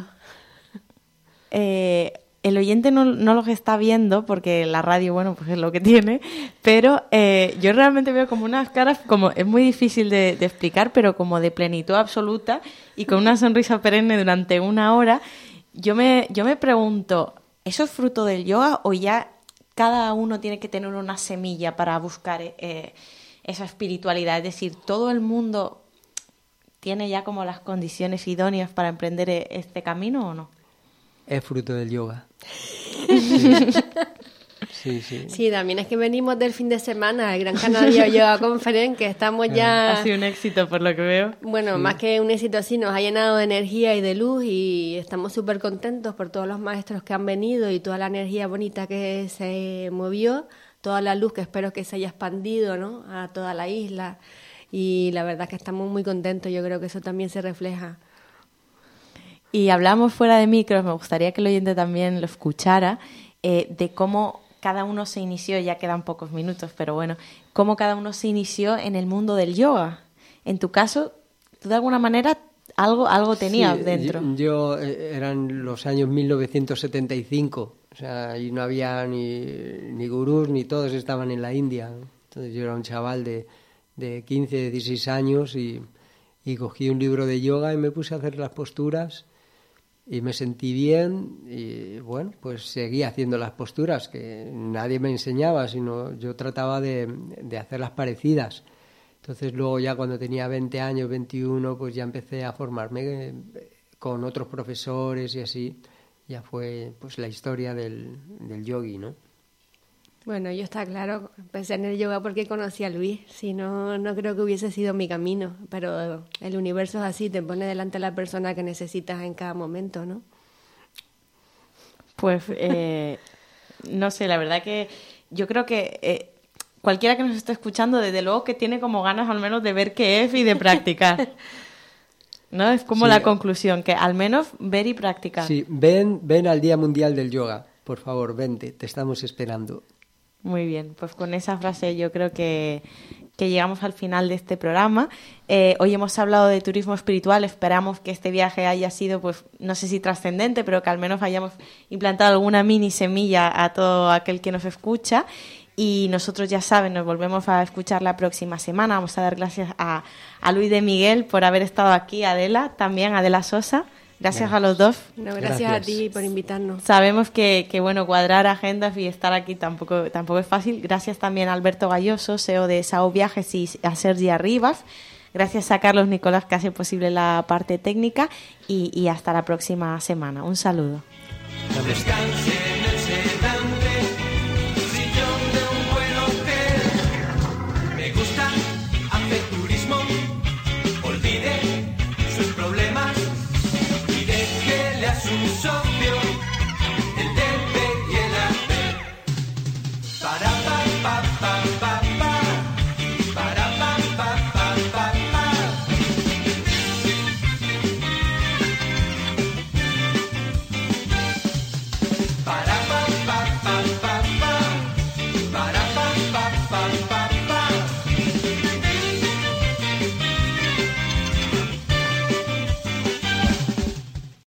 El oyente no los está viendo porque la radio, bueno, pues es lo que tiene, pero yo realmente veo como unas caras, como es muy difícil de explicar, pero como de plenitud absoluta y con una sonrisa perenne durante una hora. Yo me pregunto, ¿eso es fruto del yoga o ya cada uno tiene que tener una semilla para buscar esa espiritualidad? Es decir, ¿todo el mundo tiene ya como las condiciones idóneas para emprender este camino o no? Es fruto del yoga. Sí. Sí, también es que venimos del fin de semana, el Gran Canaria Yoga Conference, que estamos ya... Ha sido un éxito por lo que veo. Bueno, sí. Más que un éxito así, nos ha llenado de energía y de luz y estamos súper contentos por todos los maestros que han venido y toda la energía bonita que se movió, toda la luz que espero que se haya expandido, ¿no?, a toda la isla, y la verdad es que estamos muy contentos. Yo creo que eso también se refleja. Y hablamos fuera de micros, me gustaría que el oyente también lo escuchara, de cómo cada uno se inició, ya quedan pocos minutos, pero bueno, cómo cada uno se inició en el mundo del yoga. En tu caso, tú de alguna manera algo tenías dentro. Yo eran los años 1975, o sea, y no había ni gurús, ni todos estaban en la India. Entonces yo era un chaval de 15, 16 años y cogí un libro de yoga y me puse a hacer las posturas y me sentí bien y bueno, pues seguí haciendo las posturas que nadie me enseñaba, sino yo trataba de hacerlas parecidas. Entonces luego ya cuando tenía 20 años, 21, pues ya empecé a formarme con otros profesores y así. Ya fue pues la historia del yogi, ¿no? Bueno, yo está claro, empecé en el yoga porque conocí a Luis, si no, no creo que hubiese sido mi camino, pero el universo es así, te pone delante a la persona que necesitas en cada momento, ¿no? Pues, no sé, la verdad que yo creo que cualquiera que nos esté escuchando, desde luego que tiene como ganas al menos de ver qué es y de practicar, ¿no? Es como la conclusión, que al menos ver y practicar. Sí, ven al Día Mundial del Yoga, por favor, vente, te estamos esperando. Muy bien, pues con esa frase yo creo que llegamos al final de este programa. Hoy hemos hablado de turismo espiritual, esperamos que este viaje haya sido, pues no sé si trascendente, pero que al menos hayamos implantado alguna mini semilla a todo aquel que nos escucha. Y nosotros, ya saben, nos volvemos a escuchar la próxima semana. Vamos a dar gracias a Luis de Miguel por haber estado aquí, Adela, también Adela Sosa. Gracias a los dos. No, gracias a ti por invitarnos. Sabemos que bueno, cuadrar agendas y estar aquí tampoco es fácil. Gracias también a Alberto Galloso, CEO de Sao Viajes, y a Sergi Arribas. Gracias a Carlos Nicolás, que hace posible la parte técnica. Y hasta la próxima semana. Un saludo. Descanse.